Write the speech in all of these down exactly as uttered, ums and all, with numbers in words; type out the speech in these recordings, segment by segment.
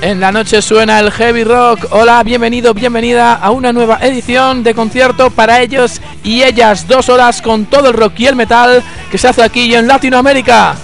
En la noche suena el heavy rock. Hola, bienvenido, bienvenida a una nueva edición de Concierto para ellos y ellas. Dos horas con todo el rock y el metal que se hace aquí en Latinoamérica.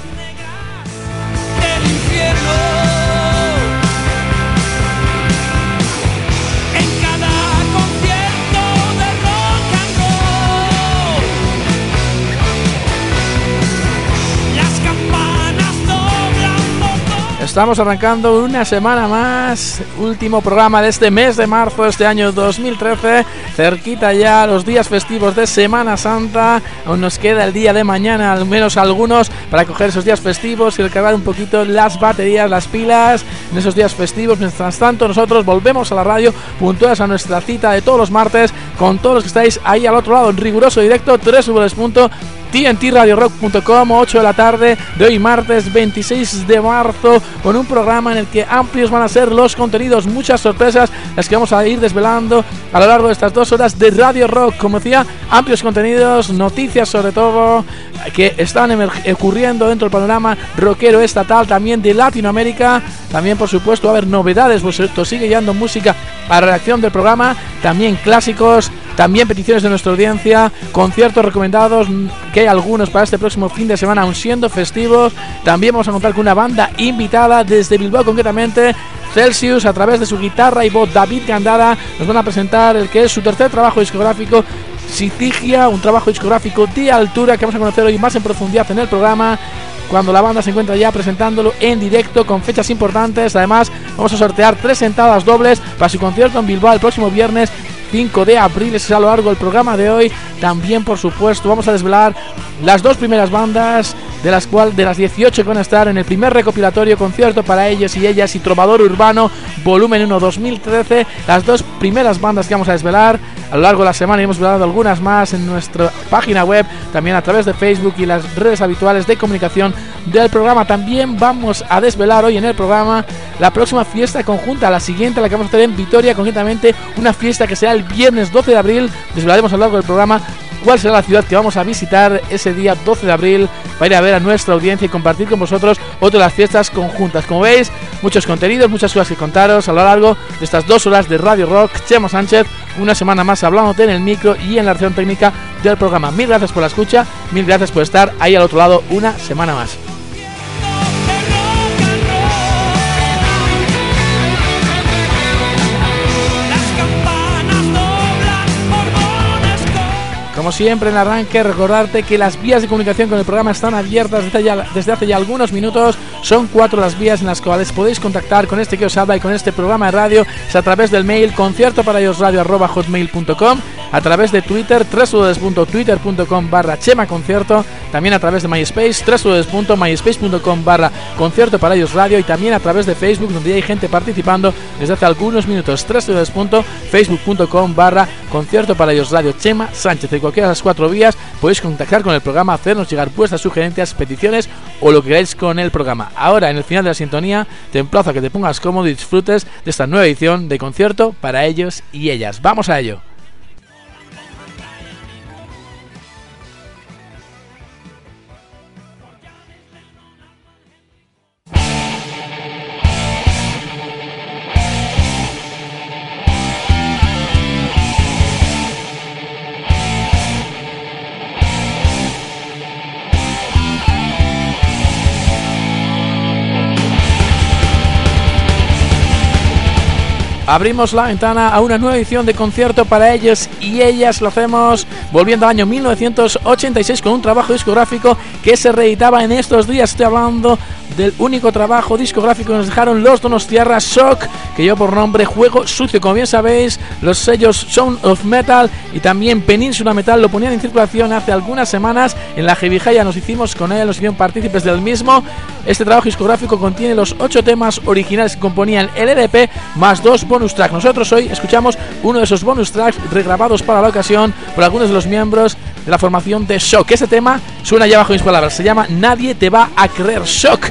Estamos arrancando una semana más, último programa de este mes de marzo de este año dos mil trece, cerquita ya los días festivos de Semana Santa. Aún nos queda el día de mañana, al menos algunos, para coger esos días festivos y recargar un poquito las baterías, las pilas en esos días festivos. Mientras tanto, nosotros volvemos a la radio puntuales a nuestra cita de todos los martes con todos los que estáis ahí al otro lado en riguroso directo, w w w punto t n t radio rock punto com, ocho de la tarde de hoy martes veintiséis de marzo, con un programa en el que amplios van a ser los contenidos, muchas sorpresas las que vamos a ir desvelando a lo largo de estas dos horas de Radio Rock. Como decía, amplios contenidos, noticias sobre todo que están ocurriendo dentro del panorama rockero estatal, también de Latinoamérica. También, por supuesto, va a haber novedades, pues esto sigue llegando música a la redacción del programa, también clásicos, también peticiones de nuestra audiencia, conciertos recomendados, que hay algunos para este próximo fin de semana, aun siendo festivos. También vamos a contar con una banda invitada desde Bilbao, concretamente Celsius, a través de su guitarra y voz David Gandara. Nos van a presentar el que es su tercer trabajo discográfico, Sitigia, un trabajo discográfico de altura que vamos a conocer hoy más en profundidad en el programa, cuando la banda se encuentra ya presentándolo en directo con fechas importantes. Además, vamos a sortear tres entradas dobles para su concierto en Bilbao el próximo viernes cinco de abril. Ese es a lo largo del programa de hoy. También, por supuesto, vamos a desvelar las dos primeras bandas, de las cuales de las dieciocho que van a estar en el primer recopilatorio Concierto para ellos y ellas y Trovador Urbano volumen uno dos mil trece. Las dos primeras bandas que vamos a desvelar a lo largo de la semana, y hemos desvelado algunas más en nuestra página web, también a través de Facebook y las redes habituales de comunicación del programa. También vamos a desvelar hoy en el programa la próxima fiesta conjunta, la siguiente, la que vamos a tener en Vitoria, concretamente una fiesta que será el viernes doce de abril. Desvelaremos a lo largo del programa cuál será la ciudad que vamos a visitar ese día doce de abril para ir a ver a nuestra audiencia y compartir con vosotros otra de las fiestas conjuntas. Como veis, muchos contenidos, muchas cosas que contaros a lo largo de estas dos horas de Radio Rock. Chema Sánchez, una semana más hablándote en el micro y en la reacción técnica del programa. Mil gracias por la escucha, mil gracias por estar ahí al otro lado una semana más. Como siempre, en el arranque, recordarte que las vías de comunicación con el programa están abiertas desde, ya, desde hace ya algunos minutos. Son cuatro las vías en las cuales podéis contactar con este que os habla y con este programa de radio. Es a través del mail concierto para ellos radio arroba hotmail punto com, a través de Twitter, w w w punto twitter punto com barra chema concierto, también a través de MySpace, w w w punto myspace punto com barra concierto para ellos radio, y también a través de Facebook, donde ya hay gente participando desde hace algunos minutos, w w w punto facebook punto com barra concierto para ellos radio. Chema Sánchez. De cualquiera de las cuatro vías podéis contactar con el programa, hacernos llegar vuestras sugerencias, peticiones o lo que queráis con el programa. Ahora, en el final de la sintonía, te emplazo a que te pongas cómodo y disfrutes de esta nueva edición de Concierto para ellos y ellas. ¡Vamos a ello! Abrimos la ventana a una nueva edición de Concierto para ellos y ellas. Lo hacemos volviendo al año mil novecientos ochenta y seis con un trabajo discográfico que se reeditaba en estos días. Estoy hablando del único trabajo discográfico que nos dejaron los Donostiarra Shock, que lleva por nombre Juego Sucio. Como bien sabéis, los sellos Sound of Metal y también Península Metal lo ponían en circulación hace algunas semanas. En la Heavy Jaya nos hicimos con él, nos hicieron partícipes del mismo. Este trabajo discográfico contiene los ocho temas originales que componían el E P más dos bonus tracks. Nosotros hoy escuchamos uno de esos bonus tracks regrabados para la ocasión por algunos de los miembros de la formación de Shock. Este tema suena ya bajo mis palabras, se llama Nadie te va a creer. Shock.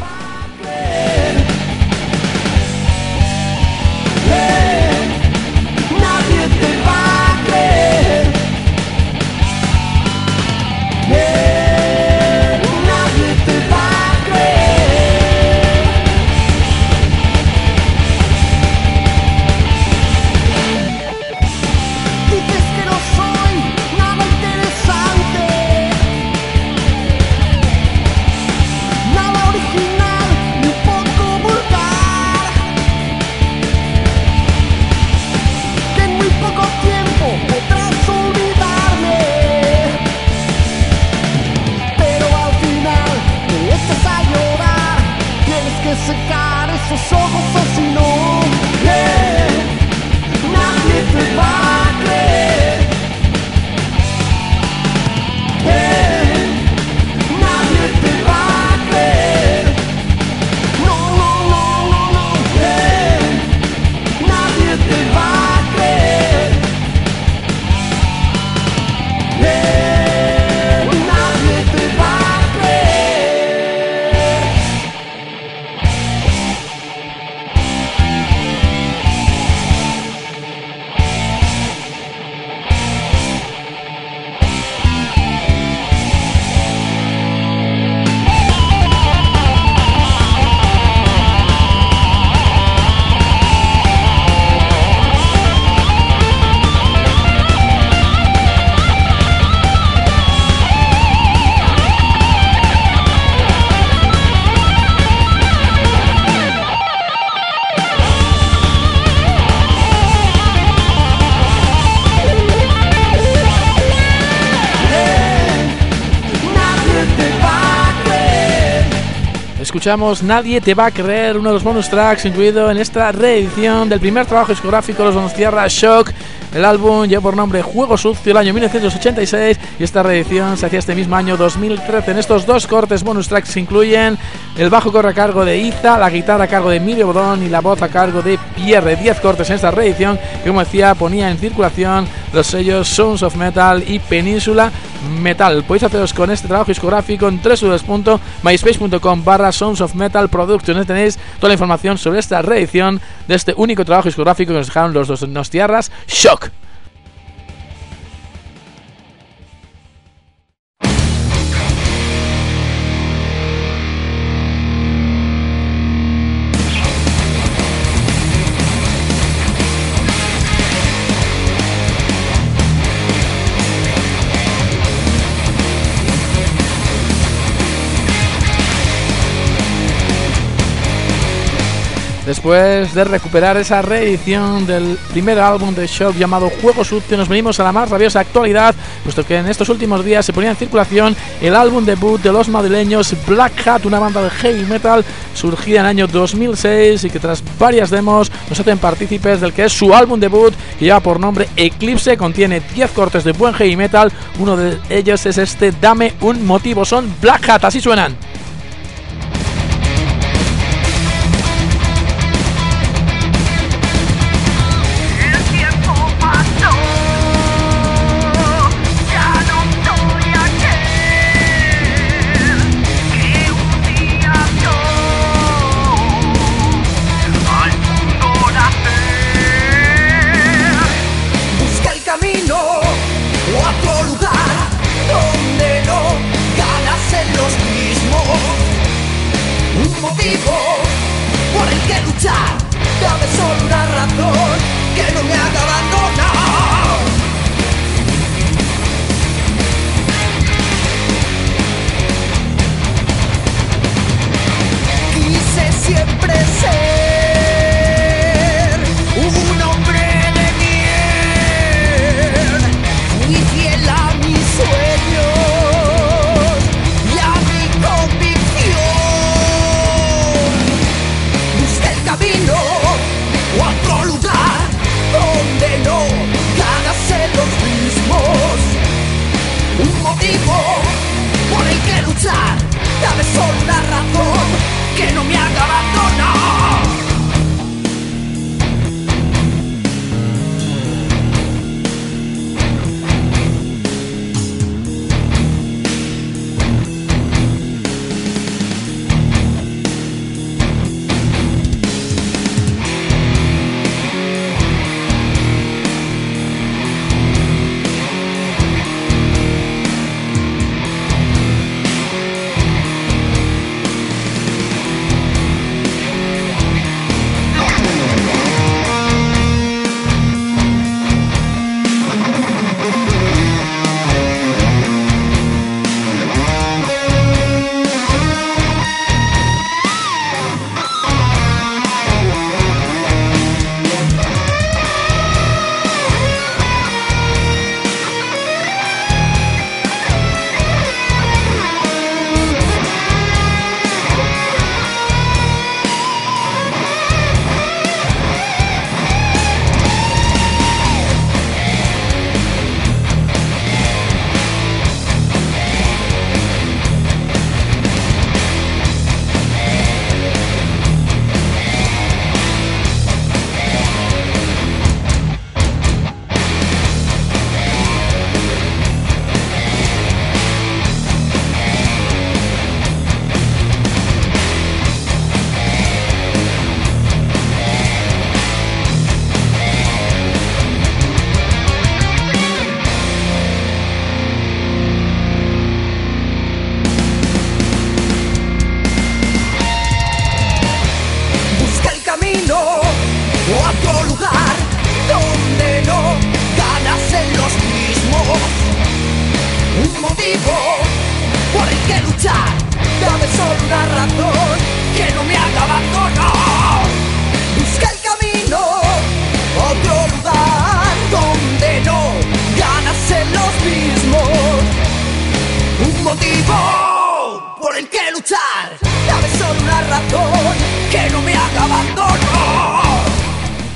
escuchamos Nadie te va a creer, uno de los bonus tracks incluido en esta reedición del primer trabajo discográfico de los Donostiarra, Shock. El álbum lleva por nombre Juego Sucio, el año mil novecientos ochenta y seis, y esta reedición se hacía este mismo año dos mil trece. En estos dos cortes bonus tracks se incluyen el bajo corre a cargo de Iza, la guitarra a cargo de Emilio Bodón y la voz a cargo de Pierre. diez cortes en esta reedición que, como decía, ponía en circulación los sellos Sounds of Metal y Península Metal. Podéis haceros con este trabajo discográfico en doble u doble u doble u punto myspace punto com barra Sounds of Metal Productions, donde tenéis toda la información sobre esta reedición de este único trabajo discográfico que nos dejaron los dos Donostiarras, Shock. Después de recuperar esa reedición del primer álbum de Shock llamado Juego Sucio, nos venimos a la más rabiosa actualidad, puesto que en estos últimos días se ponía en circulación el álbum debut de los madrileños Black Hat, una banda de heavy metal surgida en el año dos mil seis y que tras varias demos nos hacen partícipes del que es su álbum debut, que lleva por nombre Eclipse. Contiene diez cortes de buen heavy metal, uno de ellos es este Dame un motivo. Son Black Hat, así suenan. motivo por el que luchar. Dame solo una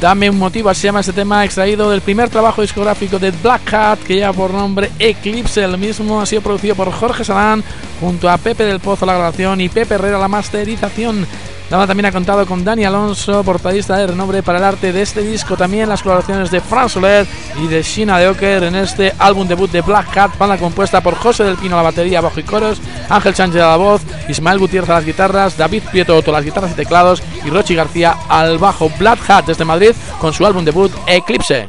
Dame un motivo, así se llama este tema, extraído del primer trabajo discográfico de Black Hat, que lleva por nombre Eclipse. El mismo ha sido producido por Jorge Salán junto a Pepe del Pozo la grabación y Pepe Herrera la masterización. La banda también ha contado con Dani Alonso, portadista de renombre para el arte de este disco. También las colaboraciones de Fran Soler y de Sheena de Oker en este álbum debut de Black Hat, banda compuesta por José del Pino a la batería, bajo y coros, Ángel Sánchez a la voz, Ismael Gutiérrez a las guitarras, David Prieto Otto a las guitarras y teclados y Rochi García al bajo. Black Hat desde Madrid con su álbum debut Eclipse.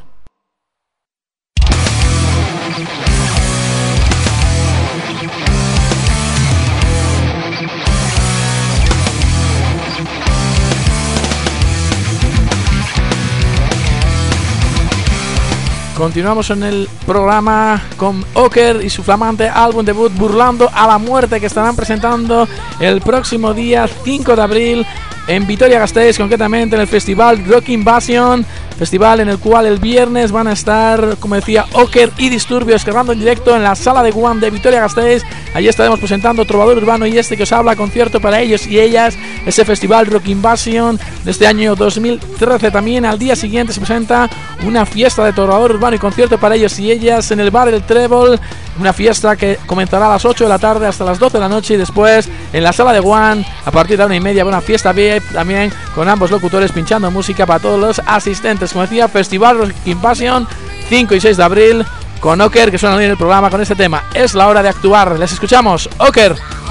Continuamos en el programa con Oker y su flamante álbum debut Burlando a la Muerte, que estarán presentando el próximo día cinco de abril en Vitoria-Gasteiz, concretamente en el festival Rock Invasion, festival en el cual el viernes van a estar, como decía, Oker y Disturbios grabando en directo en la sala de Guam de Vitoria-Gasteiz. Allí estaremos presentando Trovador Urbano y este que os habla, concierto para ellos y ellas, ese festival Rock Invasion de este año dos mil trece. También al día siguiente se presenta una fiesta de Trovador Urbano y concierto para ellos y ellas en el bar El Trébol, una fiesta que comenzará a las ocho de la tarde hasta las doce de la noche, y después en la sala de Guam a partir de la una y media una fiesta V I P también con ambos locutores pinchando música para todos los asistentes. Como decía, festival Rock Invasion cinco y seis de abril con Oker, que suena hoy en el programa con este tema Es la hora de actuar. Les escuchamos, Oker.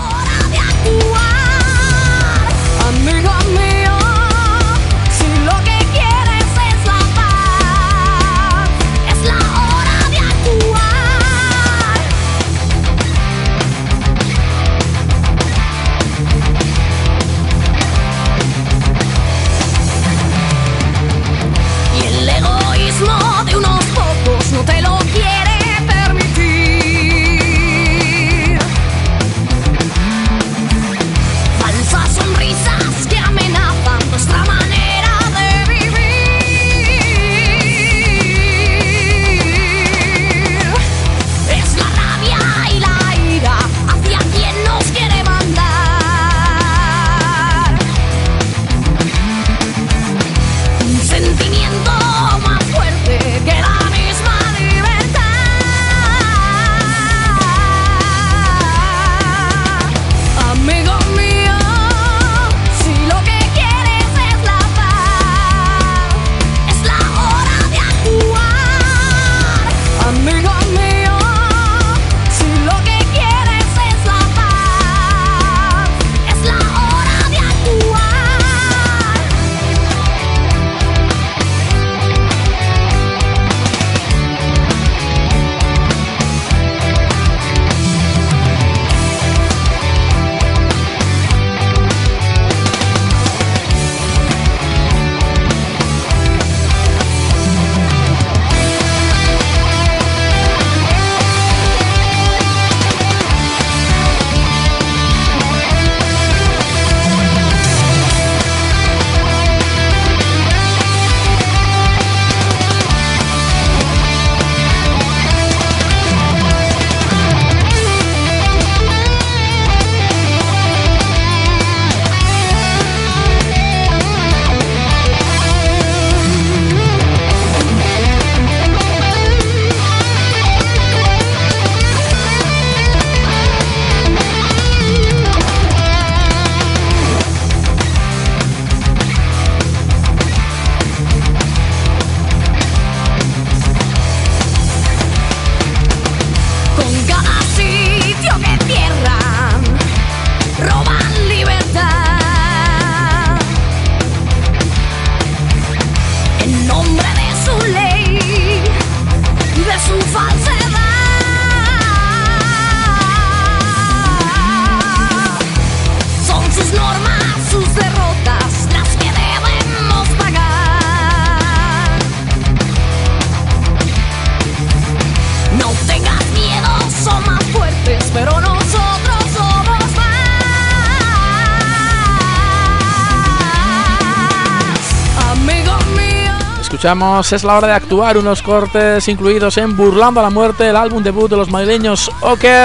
Escuchamos Es la hora de actuar, unos cortes incluidos en Burlando a la Muerte, el álbum debut de los madrileños Oker,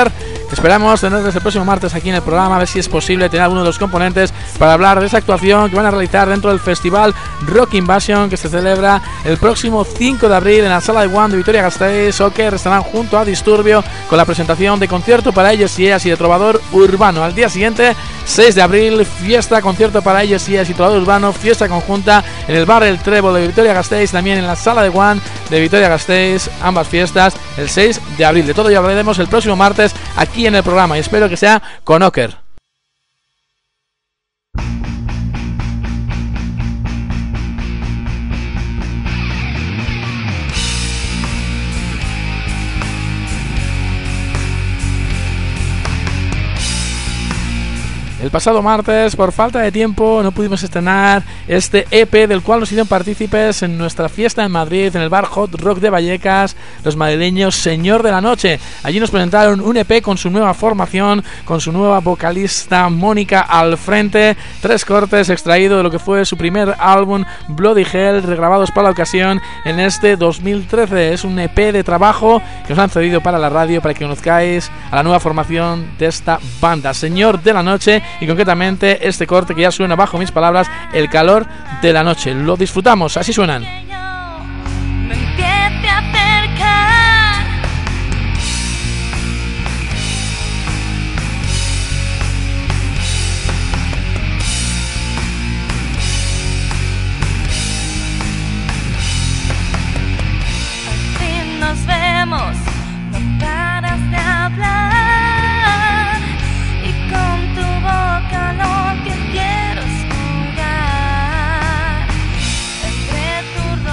Esperamos tener desde el próximo martes aquí en el programa, a ver si es posible tener alguno de los componentes para hablar de esa actuación que van a realizar dentro del festival Rock Invasion, que se celebra el próximo cinco de abril en la Sala de One de Vitoria-Gasteiz, o que estarán junto a Disturbio con la presentación de concierto para ellos y ellas y de Trovador Urbano. Al día siguiente, seis de abril, fiesta, concierto para ellos y ellas y Trovador Urbano, fiesta conjunta en el bar El Trébol de Vitoria-Gasteiz, también en la Sala de One de Vitoria-Gasteiz, ambas fiestas el seis de abril. De todo ya hablaremos el próximo martes aquí en el programa y espero que sea con Oker. El pasado martes, por falta de tiempo, no pudimos estrenar este E P del cual nos hicieron partícipes en nuestra fiesta en Madrid, en el bar Hot Rock de Vallecas, los madrileños Señor de la Noche. Allí nos presentaron un E P con su nueva formación, con su nueva vocalista Mónica al frente, tres cortes extraídos de lo que fue su primer álbum Bloody Hell, regrabados para la ocasión en este dos mil trece. Es un E P de trabajo que nos han cedido para la radio para que conozcáis a la nueva formación de esta banda, Señor de la Noche, y concretamente este corte que ya suena bajo mis palabras, El calor de la noche. Lo disfrutamos, así suenan. Nos vemos, no paras de hablar, y con tu boca lo que quiero es jugar entre tu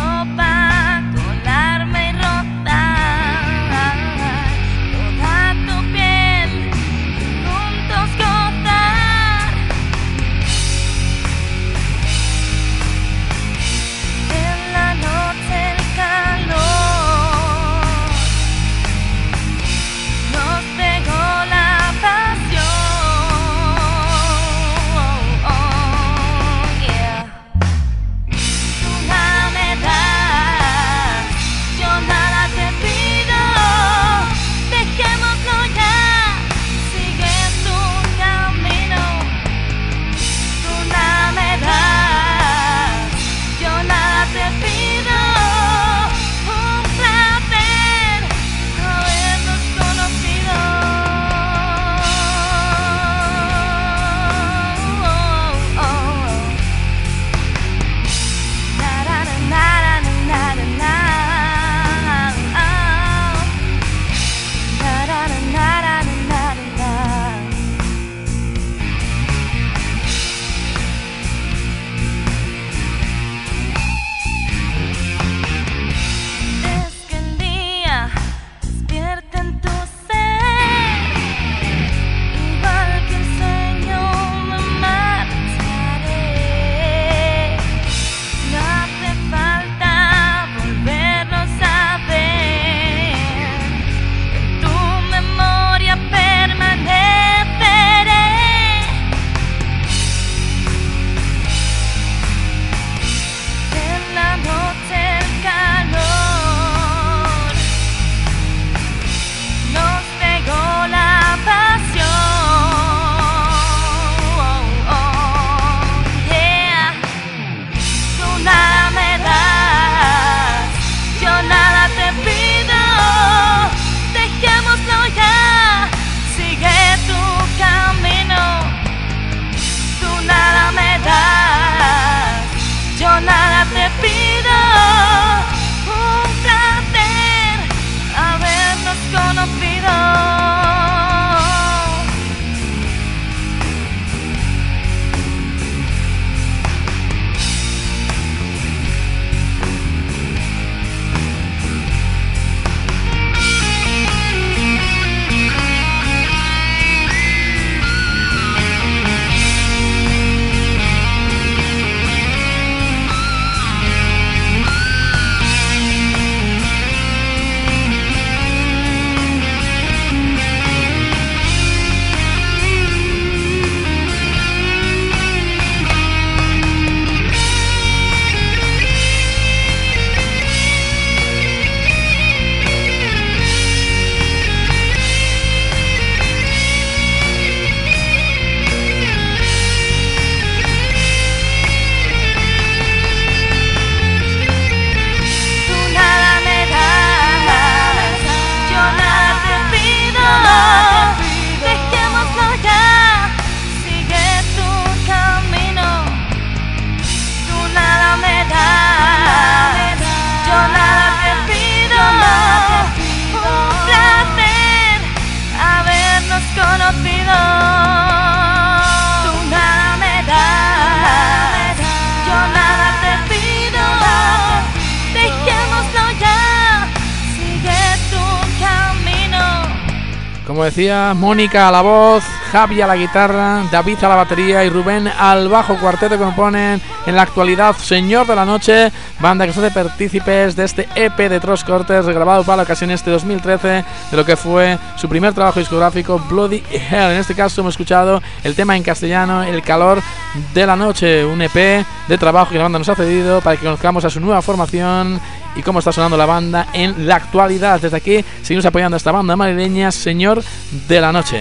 Como decía, Mónica a la voz, Javi a la guitarra, David a la batería y Rubén al bajo, cuarteto que componen en la actualidad Señor de la Noche, banda que se hace partícipes de este E P de Trost Cortes, regrabado para la ocasión este dos mil trece, de lo que fue su primer trabajo discográfico, Bloody Hell. En este caso hemos escuchado el tema en castellano, El calor de la noche, un E P de trabajo que la banda nos ha cedido para que conozcamos a su nueva formación y cómo está sonando la banda en la actualidad. Desde aquí seguimos apoyando a esta banda madrileña, Señor de la Noche.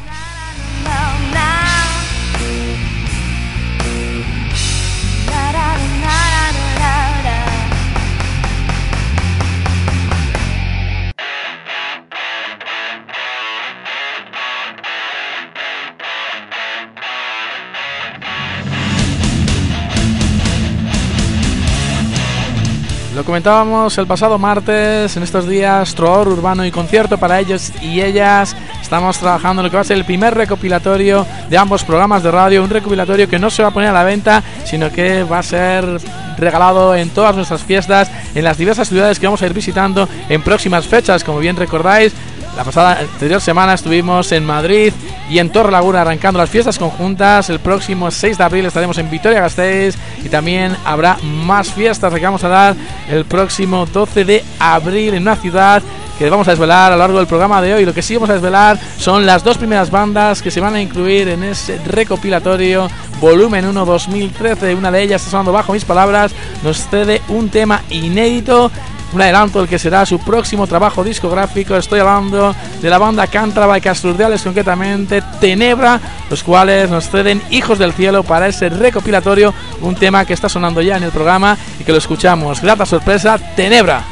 Lo comentábamos el pasado martes, en estos días, trovador urbano y concierto para ellos y ellas. Estamos trabajando en lo que va a ser el primer recopilatorio de ambos programas de radio, un recopilatorio que no se va a poner a la venta, sino que va a ser regalado en todas nuestras fiestas, en las diversas ciudades que vamos a ir visitando en próximas fechas. Como bien recordáis, la pasada anterior semana estuvimos en Madrid y en Torrelaguna arrancando las fiestas conjuntas. El próximo seis de abril estaremos en Vitoria-Gasteiz y también habrá más fiestas que vamos a dar el próximo doce de abril en una ciudad que vamos a desvelar a lo largo del programa de hoy. Lo que sí vamos a desvelar son las dos primeras bandas que se van a incluir en ese recopilatorio volumen uno dos mil trece. Una de ellas, está sonando Bajo Mis Palabras, nos cede un tema inédito, un adelanto del que será su próximo trabajo discográfico. Estoy hablando de la banda cántabra de Casturdiales, concretamente Tenebra, los cuales nos ceden Hijos del Cielo para ese recopilatorio, un tema que está sonando ya en el programa y que lo escuchamos. Grata sorpresa, Tenebra.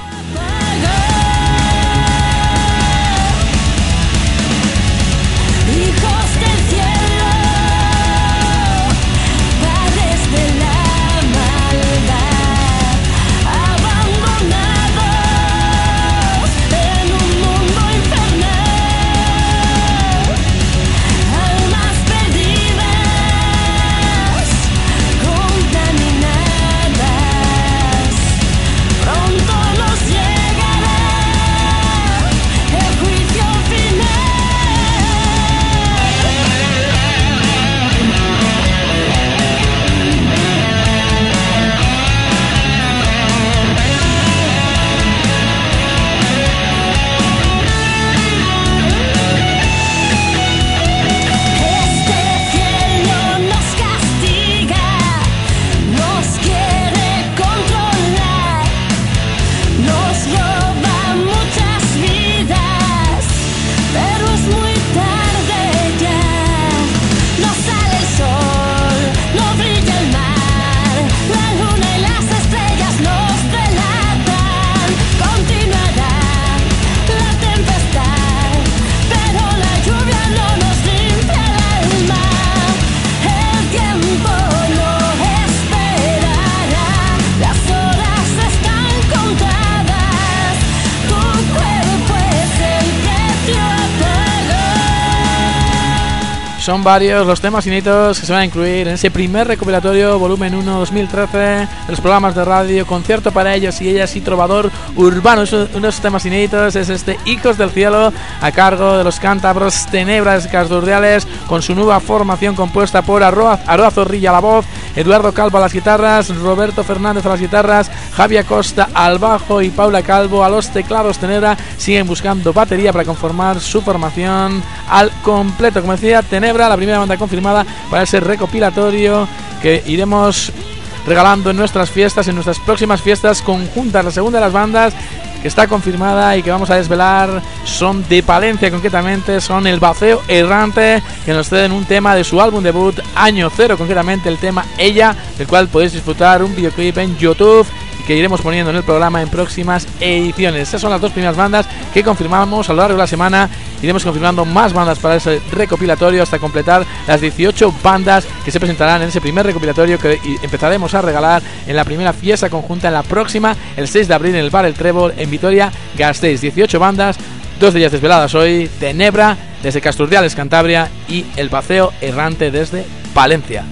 Son varios los temas inéditos que se van a incluir en ese primer recopilatorio volumen uno dos mil trece de los programas de radio, concierto para ellos y ellas y trovador urbano. Uno de los temas inéditos es este Hijos del Cielo, a cargo de los cántabros Tenebras Casturdiales, con su nueva formación compuesta por Aroa, Aroa Zorrilla a la voz, Eduardo Calvo a las guitarras, Roberto Fernández a las guitarras, Javi Acosta al bajo y Paula Calvo a los teclados. Tenebra siguen buscando batería para conformar su formación al completo. Como decía, Tenebra, la primera banda confirmada para ese recopilatorio que iremos regalando en nuestras fiestas, en nuestras próximas fiestas conjuntas. La segunda de las bandas que está confirmada y que vamos a desvelar son de Palencia, concretamente son El Vacío Errante, que nos ceden un tema de su álbum debut Año Cero, concretamente el tema Ella, del cual podéis disfrutar un videoclip en YouTube y que iremos poniendo en el programa en próximas ediciones. Esas son las dos primeras bandas que confirmamos a lo largo de la semana. Iremos confirmando más bandas para ese recopilatorio hasta completar las dieciocho bandas que se presentarán en ese primer recopilatorio que empezaremos a regalar en la primera fiesta conjunta en la próxima, el seis de abril, en el Bar El Trébol en Vitoria-Gasteiz. dieciocho bandas, dos de ellas desveladas hoy: Tenebra desde Casturdiales, Cantabria, y El Vacío Errante desde Palencia.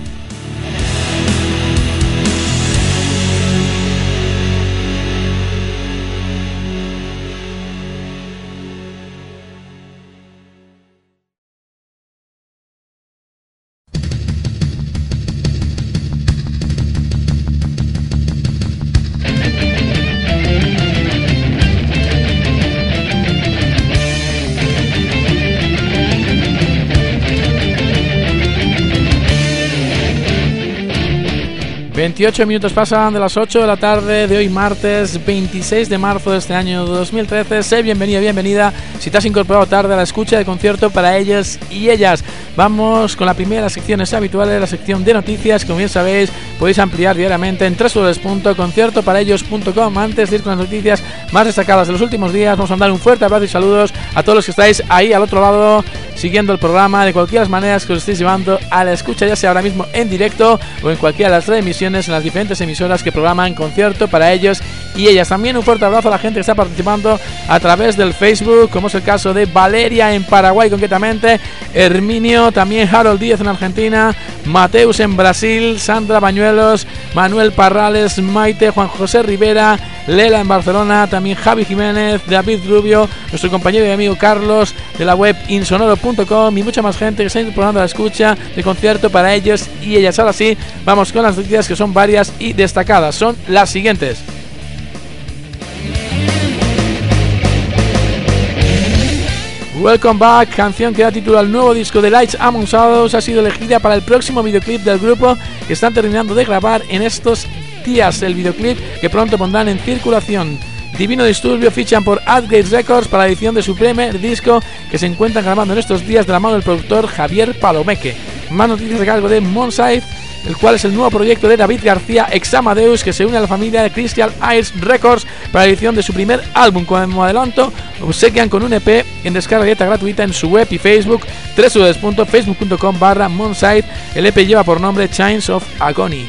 veintiocho minutos pasan de las ocho de la tarde de hoy martes veintiséis de marzo de este año dos mil trece. Sé bienvenido, bienvenida si te has incorporado tarde a la escucha de concierto para ellos y ellas. Vamos con la primera de las secciones habituales, la sección de noticias. Como bien sabéis, podéis ampliar diariamente en doble u doble u doble u punto concierto para ellos punto com. Antes de ir con las noticias más destacadas de los últimos días, vamos a mandar un fuerte abrazo y saludos a todos los que estáis ahí al otro lado siguiendo el programa de cualquier manera que os estéis llevando a la escucha, ya sea ahora mismo en directo o en cualquiera de las reemisiones en las diferentes emisoras que programan concierto para ellos y ellas. También un fuerte abrazo a la gente que está participando a través del Facebook, como es el caso de Valeria en Paraguay concretamente, Herminio, también Harold Díaz en Argentina, Mateus en Brasil, Sandra Bañuelos, Manuel Parrales, Maite, Juan José Rivera, Lela en Barcelona, también Javi Jiménez, David Rubio, nuestro compañero y amigo Carlos de la web insonoro punto com y mucha más gente que está incorporando a la escucha de concierto para ellos y ellas. Ahora sí, vamos con las noticias que son varias y destacadas. Son las siguientes. Welcome Back, canción que da título al nuevo disco de Lights Among Shadows, ha sido elegida para el próximo videoclip del grupo que están terminando de grabar en estos días. El videoclip que pronto pondrán en circulación. Divino Disturbio fichan por Adgate Records para la edición de su primer disco que se encuentran grabando en estos días de la mano del productor Javier Palomeque. Más noticias a cargo de Monsite, el cual es el nuevo proyecto de David García ex Amadeus, que se une a la familia de Crystal Eyes Records para la edición de su primer álbum. Como adelanto, obsequian con un E P en descarga directa gratuita en su web y Facebook, doble u doble u doble u punto facebook punto com barra Monsite. El E P lleva por nombre Chains of Agony.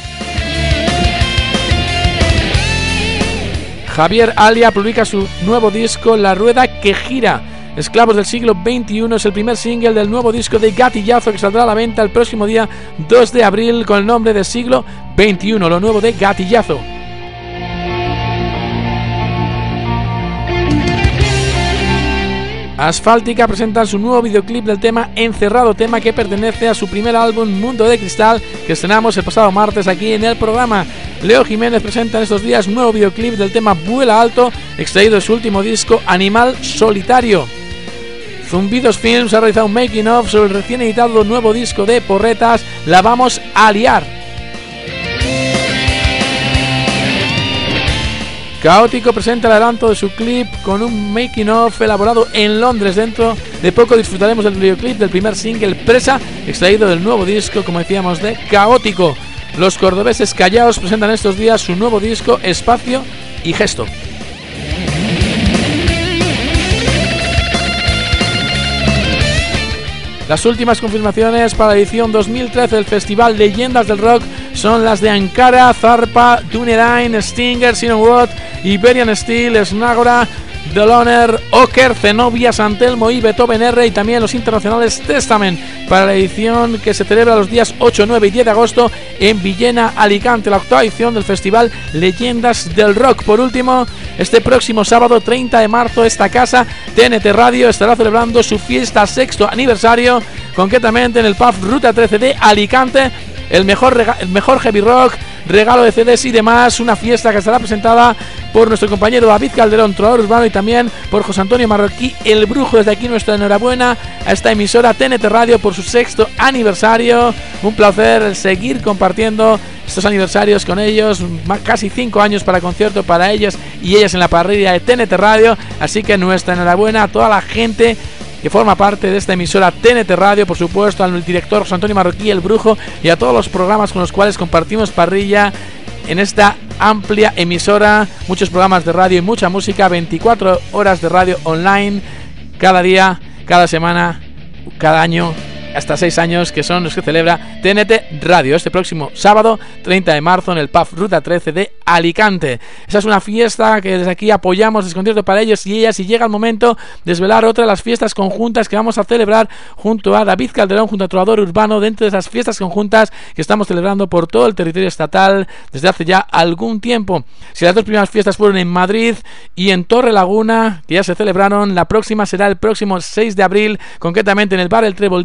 Javier Alia publica su nuevo disco La Rueda que Gira. Esclavos del siglo veintiuno es el primer single del nuevo disco de Gatillazo que saldrá a la venta el próximo día dos de abril con el nombre de Siglo veintiuno, lo nuevo de Gatillazo. Asfáltica presenta su nuevo videoclip del tema Encerrado, tema que pertenece a su primer álbum Mundo de Cristal que estrenamos el pasado martes aquí en el programa. Leo Jiménez presenta en estos días un nuevo videoclip del tema Vuela Alto, extraído de su último disco Animal Solitario. Zumbidos Films ha realizado un making of sobre el recién editado nuevo disco de Porretas, La Vamos a Liar. Caótico presenta el adelanto de su clip con un making of elaborado en Londres. Dentro de poco disfrutaremos del videoclip del primer single Presa, extraído del nuevo disco, como decíamos, de Caótico. Los cordobeses Callaos presentan estos días su nuevo disco Espacio y Gesto. Las últimas confirmaciones para la edición dos mil trece del Festival Leyendas del Rock son las de Ankara, Zarpa, Dunedain, Stinger, Sinowot, Iberian Steel, Snagora, Deloner, Oker, Zenobia, Santelmo y Beethoven R, y también los internacionales Testament para la edición que se celebra los días ocho, nueve y diez de agosto en Villena, Alicante, la octava edición del Festival Leyendas del Rock. Por último, este próximo sábado treinta de marzo esta casa, T N T Radio, estará celebrando su fiesta sexto aniversario, concretamente en el pub Ruta trece de Alicante. El mejor, rega- el mejor heavy rock, regalo de C Ds y demás, una fiesta que estará presentada por nuestro compañero David Calderón, trovador urbano, y también por José Antonio Marroquí, el Brujo. Desde aquí nuestra enhorabuena a esta emisora T N T Radio por su sexto aniversario. Un placer seguir compartiendo estos aniversarios con ellos, casi cinco años para concierto para ellos y ellas en la parrilla de T N T Radio, así que nuestra enhorabuena a toda la gente que forma parte de esta emisora T N T Radio, por supuesto al director José Antonio Marroquí, el Brujo, y a todos los programas con los cuales compartimos parrilla en esta amplia emisora. Muchos programas de radio y mucha música, veinticuatro horas de radio online cada día, cada semana, cada año, hasta seis años, que son los que celebra T N T Radio este próximo sábado treinta de marzo en el pub Ruta trece de Alicante. Esa es una fiesta que desde aquí apoyamos, es concierto para ellos y ellas, y llega el momento de desvelar otra de las fiestas conjuntas que vamos a celebrar junto a David Calderón, junto a Trovador Urbano, dentro de esas fiestas conjuntas que estamos celebrando por todo el territorio estatal desde hace ya algún tiempo. Si las dos primeras fiestas fueron en Madrid y en Torrelaguna, que ya se celebraron, la próxima será el próximo seis de abril, concretamente en el bar El Trébol de Vitoria,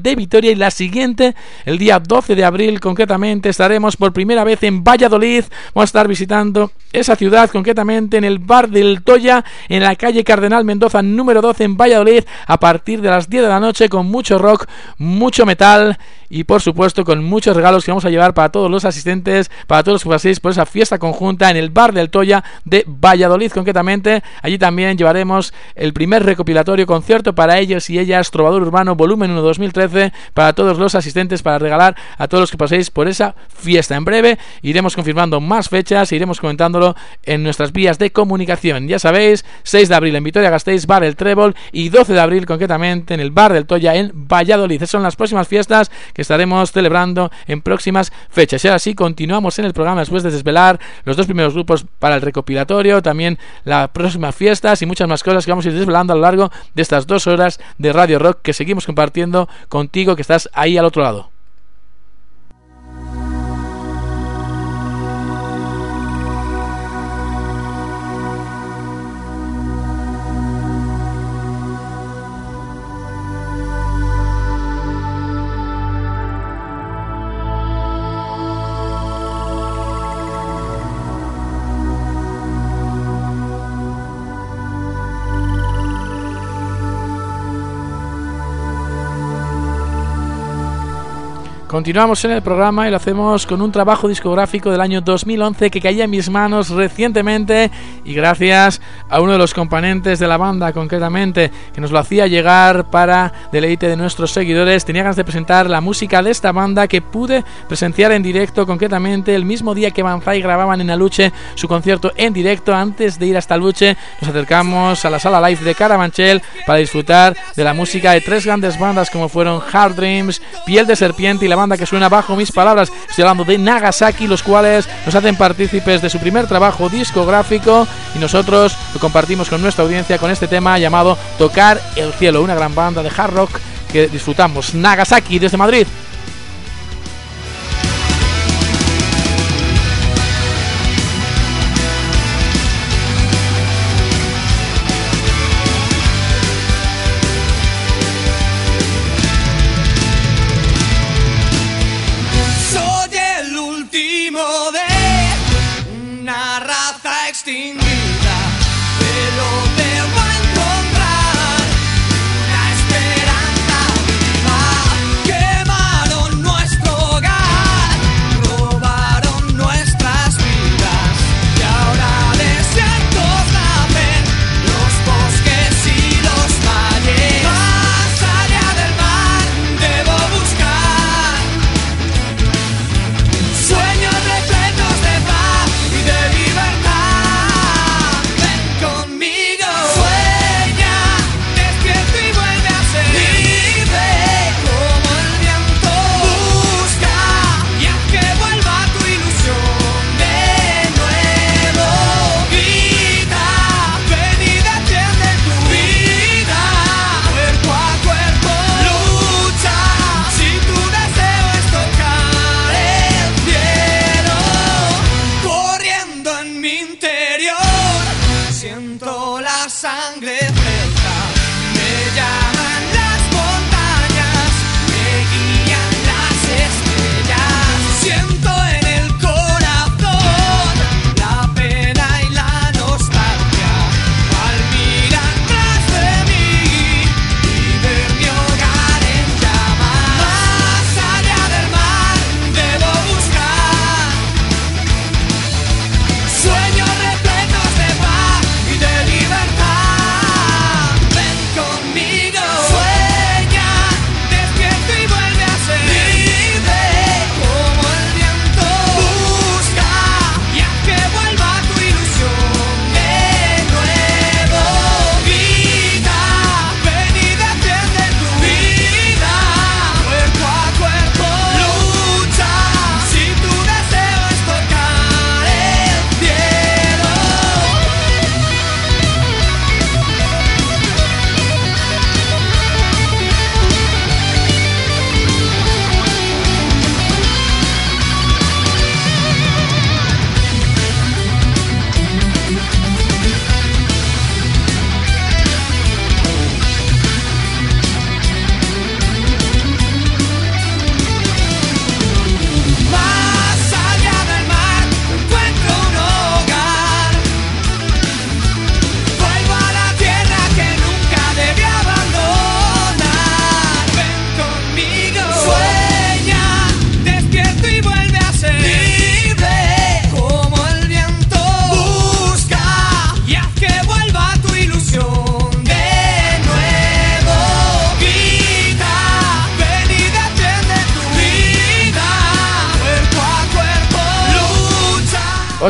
Vitoria, y la siguiente, el día doce de abril concretamente, estaremos por primera vez en Valladolid. Vamos a estar visitando esa ciudad, concretamente en el Bar del Toya, en la calle Cardenal Mendoza número doce en Valladolid, a partir de las diez de la noche, con mucho rock, mucho metal y por supuesto con muchos regalos que vamos a llevar para todos los asistentes, para todos los que paséis por esa fiesta conjunta en el Bar del Toya de Valladolid concretamente. Allí también llevaremos el primer recopilatorio concierto para ellos y ellas, Trovador Urbano volumen uno dos mil trece, para todos los asistentes, para regalar a todos los que paséis por esa fiesta. En breve iremos confirmando más fechas, iremos comentándolo en nuestras vías de comunicación. Ya sabéis, seis de abril en Vitoria-Gasteiz, Bar El Trébol, y doce de abril concretamente en el Bar del Toya en Valladolid. Esas son las próximas fiestas que estaremos celebrando en próximas fechas. Y ahora sí, continuamos en el programa después de desvelar los dos primeros grupos para el recopilatorio, también las próximas fiestas y muchas más cosas que vamos a ir desvelando a lo largo de estas dos horas de Radio Rock que seguimos compartiendo contigo, que estás ahí al otro lado. Continuamos en el programa y lo hacemos con un trabajo discográfico del año dos mil once que caía en mis manos recientemente, y gracias a uno de los componentes de la banda concretamente, que nos lo hacía llegar para deleite de nuestros seguidores. Tenía ganas de presentar la música de esta banda que pude presenciar en directo, concretamente el mismo día que Banzai grababan en Aluche su concierto en directo. Antes de ir hasta Aluche nos acercamos a la sala live de Carabanchel para disfrutar de la música de tres grandes bandas como fueron Hard Dreams, Piel de Serpiente y la banda que suena bajo mis palabras. Estoy hablando de Nagasaki, los cuales nos hacen partícipes de su primer trabajo discográfico y nosotros lo compartimos con nuestra audiencia con este tema llamado Tocar el Cielo, una gran banda de hard rock que disfrutamos. Nagasaki desde Madrid.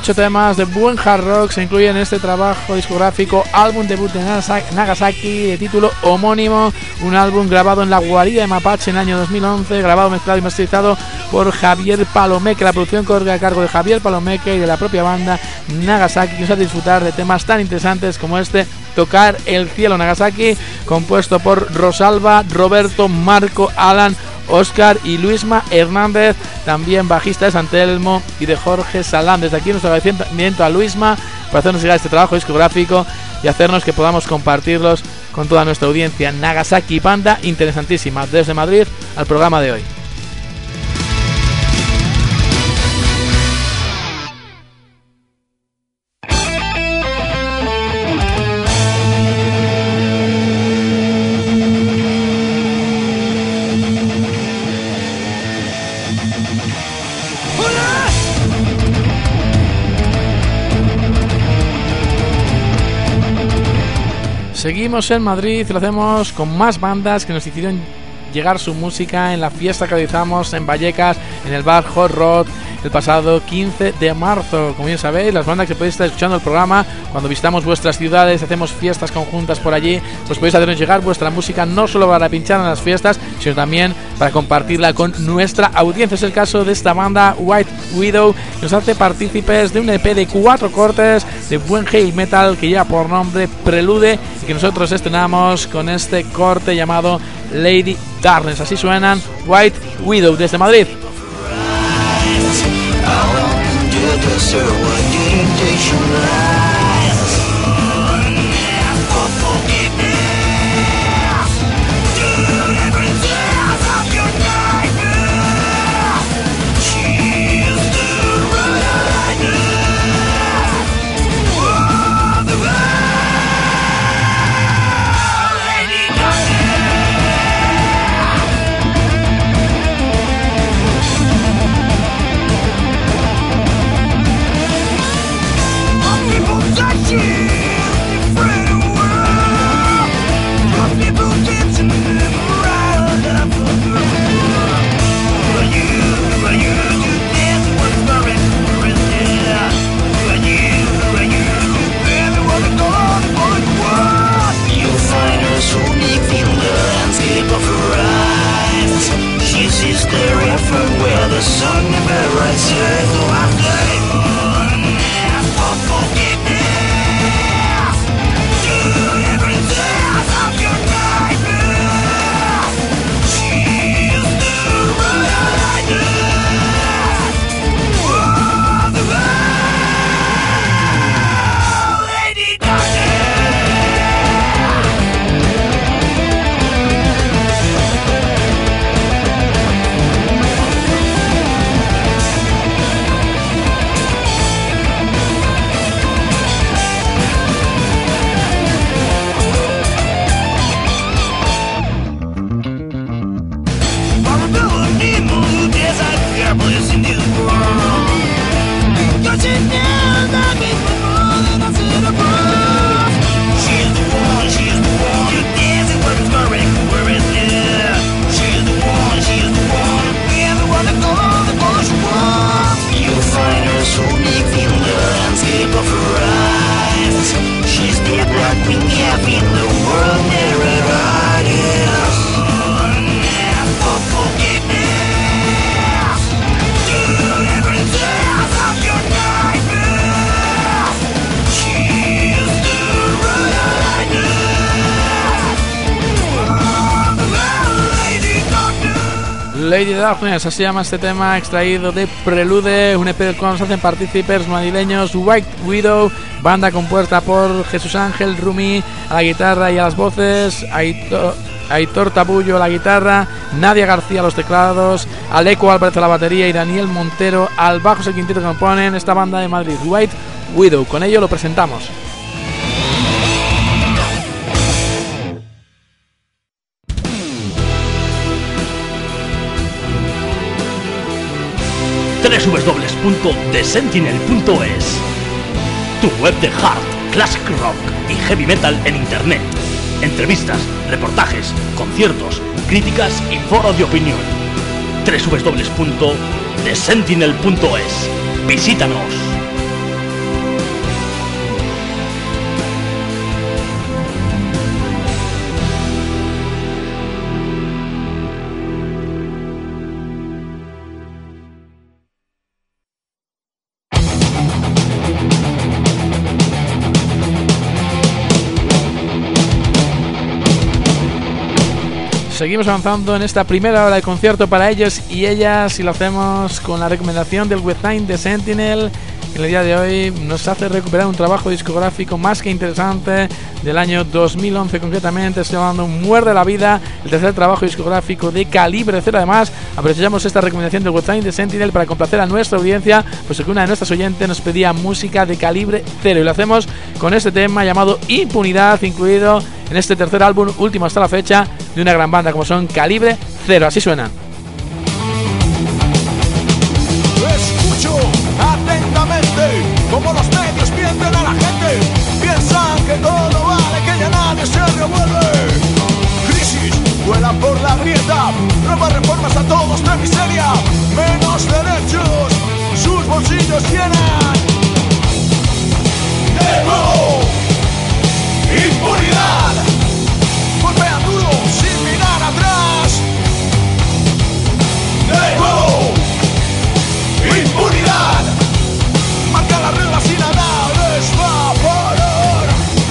Ocho temas de buen hard rock se incluyen en este trabajo discográfico, álbum debut de Nagasaki de título homónimo, un álbum grabado en la guarida de Mapache en el año dos mil once, grabado, mezclado y masterizado por Javier Palomeque. La producción corre a cargo de Javier Palomeque y de la propia banda Nagasaki, que nos hace disfrutar de temas tan interesantes como este Tocar el Cielo. Nagasaki, compuesto por Rosalba, Roberto, Marco, Alan, Oscar y Luisma Hernández, también bajista de San Telmo y de Jorge Salán. Desde aquí nuestro agradecimiento a Luisma por hacernos llegar este trabajo discográfico y hacernos que podamos compartirlos con toda nuestra audiencia. Nagasaki, banda interesantísima. Desde Madrid al programa de hoy. Seguimos en Madrid y lo hacemos con más bandas que nos hicieron llegar su música en la fiesta que realizamos en Vallecas, en el bar Hot Rod, el pasado quince de marzo. Como bien sabéis, las bandas que podéis estar escuchando el programa, cuando visitamos vuestras ciudades, hacemos fiestas conjuntas por allí, pues podéis hacernos llegar vuestra música no solo para pinchar en las fiestas, sino también para compartirla con nuestra audiencia. Es el caso de esta banda White Widow, que nos hace partícipes de un E P de cuatro cortes de buen heavy metal que lleva por nombre Prelude y que nosotros estrenamos con este corte llamado Lady Darkness. Así suenan White Widow desde Madrid. Lady Darkness, así se llama este tema extraído de Prelude, un E P del cual nos hacen partícipes madrileños White Widow, banda compuesta por Jesús Ángel Rumi a la guitarra y a las voces, Aitor, Aitor Tabullo a la guitarra, Nadia García a los teclados, Aleco Álvarez a la batería y Daniel Montero al bajo. Es el quinteto que componen esta banda de Madrid, White Widow. Con ello lo presentamos. doble u doble u doble u punto the sentinel punto es, tu web de hard, classic rock y heavy metal en internet. Entrevistas, reportajes, conciertos, críticas y foros de opinión. doble u doble u doble u punto the sentinel punto es. Visítanos. Seguimos avanzando en esta primera hora de concierto para ellos y ellas, y lo hacemos con la recomendación del website de Sentinel, que en el día de hoy nos hace recuperar un trabajo discográfico más que interesante del año dos mil once concretamente. Estoy hablando de Muerde la Vida, el tercer trabajo discográfico de Calibre Cero. Además, aprovechamos esta recomendación del website de Sentinel para complacer a nuestra audiencia, pues que una de nuestras oyentes nos pedía música de Calibre Cero, y lo hacemos con este tema llamado Impunidad, incluido en este tercer álbum, último hasta la fecha, de una gran banda como son Calibre Cero. Así suenan. Escucho atentamente como los medios mienten a la gente. Piensan que todo vale, que ya nadie se revuelve. Crisis, vuelan por la grieta. Nuevas reformas a todos de miseria. Menos derechos, sus bolsillos llenan. De nuevo, impunidad. Golpean duro sin mirar atrás. De nuevo, impunidad. Marca las reglas y nada les va a parar.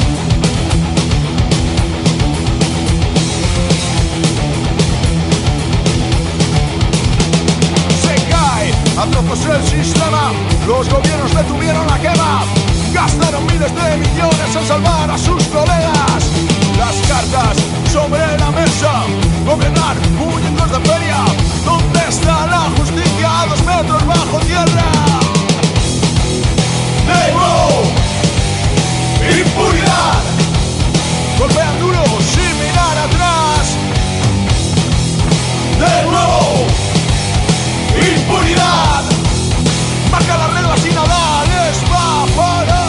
Se cae a trozos el sistema. Los gobiernos detuvieron la quema. Gastaron miles de millones en salvar a sus colegas. Las cartas sobre la mesa. Gobernar muñecos de feria. ¿Dónde está la justicia a dos metros bajo tierra? De nuevo, impunidad. Golpean duro sin mirar atrás. De nuevo, impunidad. Marca las reglas y nada les va a parar.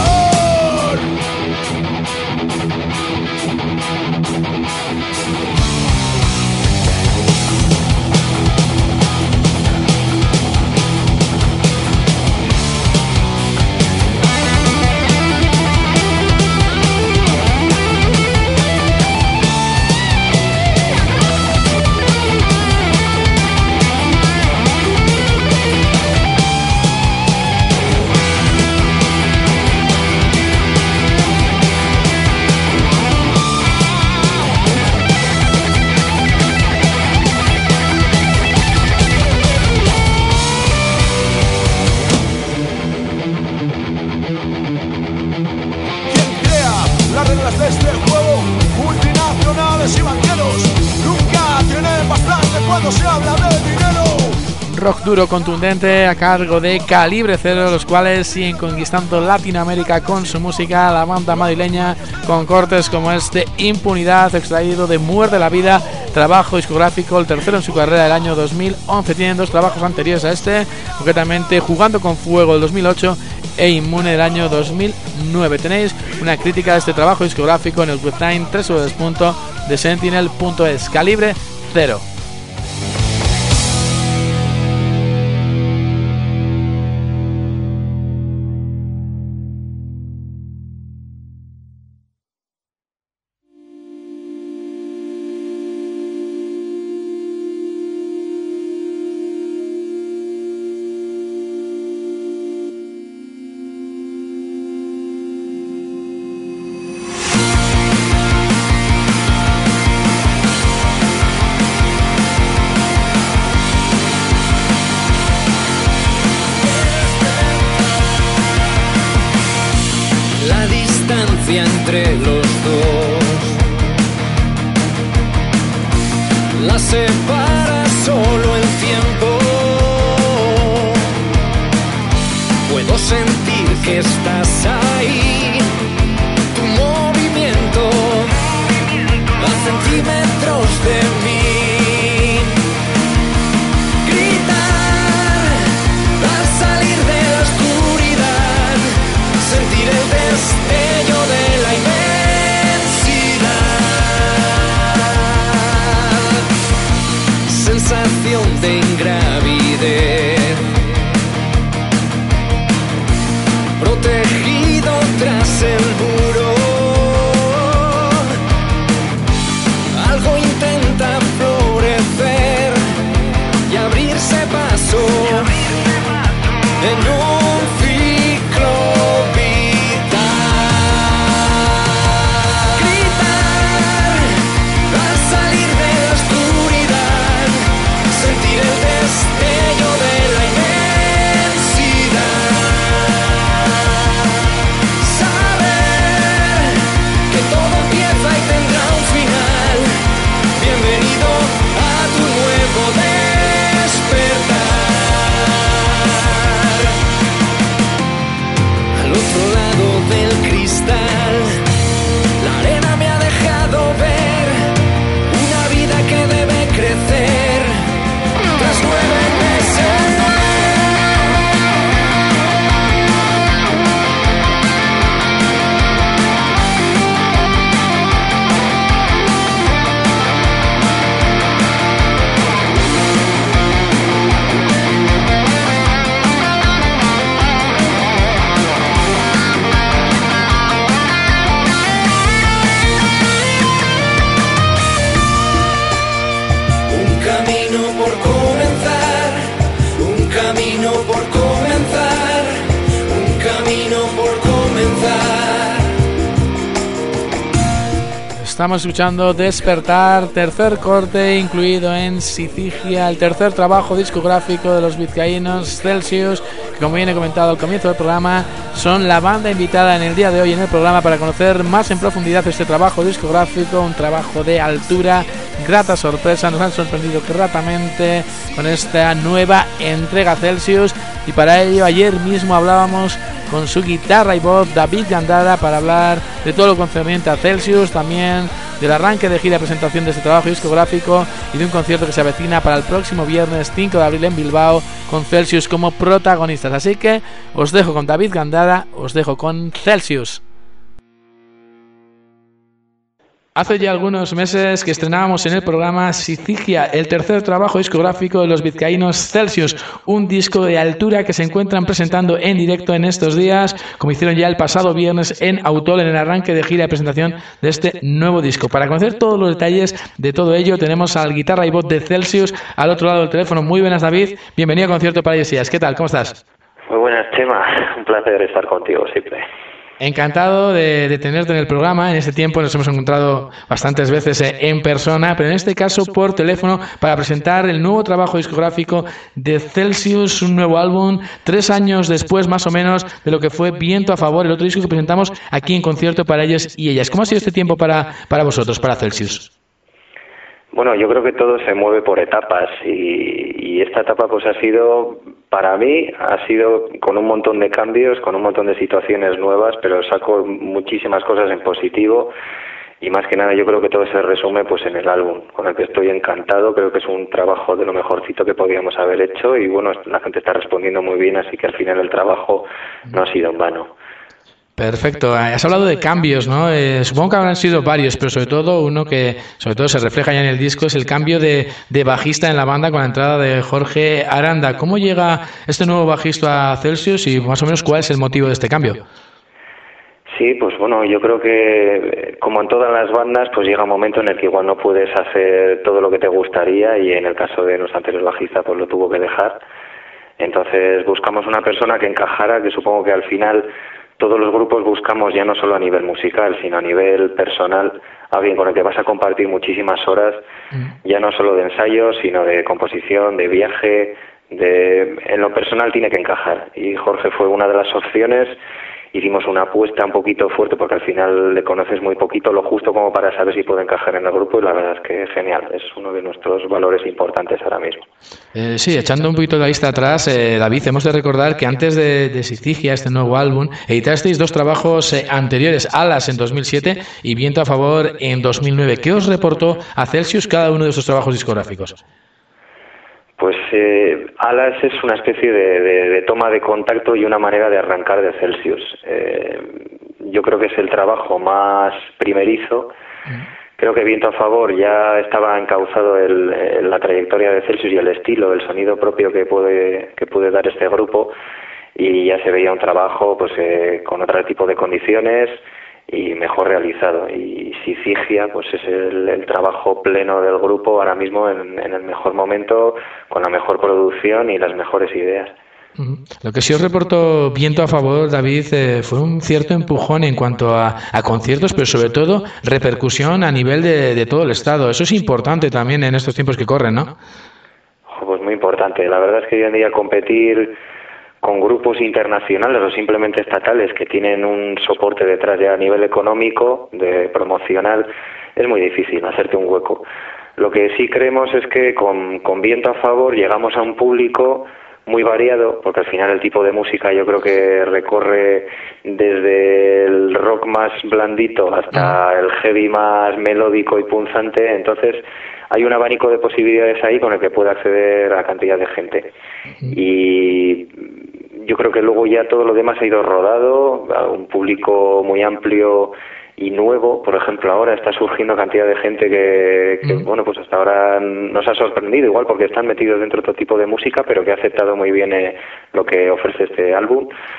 Rock duro contundente a cargo de Calibre Cero, los cuales siguen conquistando Latinoamérica con su música. La banda madrileña con cortes como este Impunidad, extraído de Muerde la Vida, trabajo discográfico, el tercero en su carrera del año dos mil once. Tienen dos trabajos anteriores a este, concretamente Jugando con Fuego del dos mil ocho e Inmune del año dos mil nueve. Tenéis una crítica de este trabajo discográfico en el website doble u doble u doble u punto the sentinel punto es. Calibre Cero. Entre los dos la separa solo el tiempo. Puedo sentir que estás ahí. Tu movimiento a centímetros de mí. Gritar al salir de la oscuridad. Sentir el destello de la imagen. por comenzar, un camino por comenzar, un camino por comenzar. Estamos escuchando Despertar, tercer corte incluido en Sicilia, el tercer trabajo discográfico de los vizcaínos Celsius, que como bien he comentado al comienzo del programa, son la banda invitada en el día de hoy en el programa para conocer más en profundidad este trabajo discográfico, un trabajo de altura, grata sorpresa, nos han sorprendido gratamente con esta nueva entrega Celsius, y para ello ayer mismo hablábamos con su guitarra y voz David Gandara para hablar de todo lo concerniente a Celsius, también del arranque de gira de presentación de este trabajo discográfico y de un concierto que se avecina para el próximo viernes cinco de abril en Bilbao con Celsius como protagonistas. Así que os dejo con David Gandara, os dejo con Celsius. Hace ya algunos meses que estrenábamos en el programa Sicilia, el tercer trabajo discográfico de los vizcaínos Celsius, un disco de altura que se encuentran presentando en directo en estos días, como hicieron ya el pasado viernes en Autol, en el arranque de gira de presentación de este nuevo disco. Para conocer todos los detalles de todo ello, tenemos al guitarra y voz de Celsius al otro lado del teléfono. Muy buenas, David. Bienvenido a Concierto para Iglesias. ¿Qué tal? ¿Cómo estás? Muy buenas, Chema. Un placer estar contigo siempre. Encantado de, de tenerte en el programa. En este tiempo nos hemos encontrado bastantes veces en persona, pero en este caso por teléfono para presentar el nuevo trabajo discográfico de Celsius, un nuevo álbum, tres años después más o menos de lo que fue Viento a Favor, el otro disco que presentamos aquí en Concierto para Ellos y Ellas. ¿Cómo ha sido este tiempo para, para vosotros, para Celsius? Bueno, yo creo que todo se mueve por etapas y, y esta etapa pues ha sido, para mí, ha sido con un montón de cambios, con un montón de situaciones nuevas, pero saco muchísimas cosas en positivo y más que nada yo creo que todo se resume pues en el álbum, con el que estoy encantado. Creo que es un trabajo de lo mejorcito que podíamos haber hecho y bueno, la gente está respondiendo muy bien, así que al final el trabajo no ha sido en vano. Perfecto. Has hablado de cambios, ¿no? Eh, supongo que habrán sido varios, pero sobre todo uno que sobre todo se refleja ya en el disco es el cambio de, de bajista en la banda con la entrada de Jorge Aranda. ¿Cómo llega este nuevo bajista a Celsius y más o menos cuál es el motivo de este cambio? Sí, pues bueno, yo creo que como en todas las bandas, pues llega un momento en el que igual no puedes hacer todo lo que te gustaría y en el caso de nuestro anterior bajista pues lo tuvo que dejar. Entonces buscamos una persona que encajara, que supongo que al final todos los grupos buscamos ya no solo a nivel musical, sino a nivel personal, alguien con el que vas a compartir muchísimas horas, ya no solo de ensayo, sino de composición, de viaje, de en lo personal tiene que encajar. Y Jorge fue una de las opciones. Hicimos una apuesta un poquito fuerte porque al final le conoces muy poquito, lo justo como para saber si puede encajar en el grupo y la verdad es que genial, es uno de nuestros valores importantes ahora mismo. Eh, sí, echando un poquito la vista atrás, eh, David, hemos de recordar que antes de, de Sicilia, este nuevo álbum, editasteis dos trabajos eh, anteriores, Alas en dos mil siete y Viento a Favor en dos mil nueve. ¿Qué os reportó a Celsius cada uno de esos trabajos discográficos? Pues eh, Alas es una especie de, de, de toma de contacto y una manera de arrancar de Celsius. Eh, yo creo que es el trabajo más primerizo. Creo que Viento a Favor ya estaba encauzado el, el, la trayectoria de Celsius y el estilo, el sonido propio que puede, que puede dar este grupo y ya se veía un trabajo pues eh, con otro tipo de condiciones y mejor realizado. Y Sicilia pues es el, el trabajo pleno del grupo ahora mismo en, en el mejor momento, con la mejor producción y las mejores ideas. Lo que sí os reportó Viento a Favor, David, eh, fue un cierto empujón en cuanto a, a conciertos, pero sobre todo repercusión a nivel de, de todo el estado. Eso es importante también en estos tiempos que corren, ¿no? Pues muy importante. La verdad es que hoy en día competir con grupos internacionales o simplemente estatales que tienen un soporte detrás ya a nivel económico, de promocional, es muy difícil hacerte un hueco. Lo que sí creemos es que con, con Viento a Favor llegamos a un público muy variado, porque al final el tipo de música yo creo que recorre desde el rock más blandito hasta el heavy más melódico y punzante, entonces hay un abanico de posibilidades ahí con el que puede acceder a cantidad de gente. Y yo creo que luego ya todo lo demás ha ido rodado, a un público muy amplio y nuevo. Por ejemplo, ahora está surgiendo cantidad de gente que, que mm. bueno, pues hasta ahora nos ha sorprendido, igual porque están metidos dentro de otro tipo de música, pero que ha aceptado muy bien eh, lo que ofrece este álbum.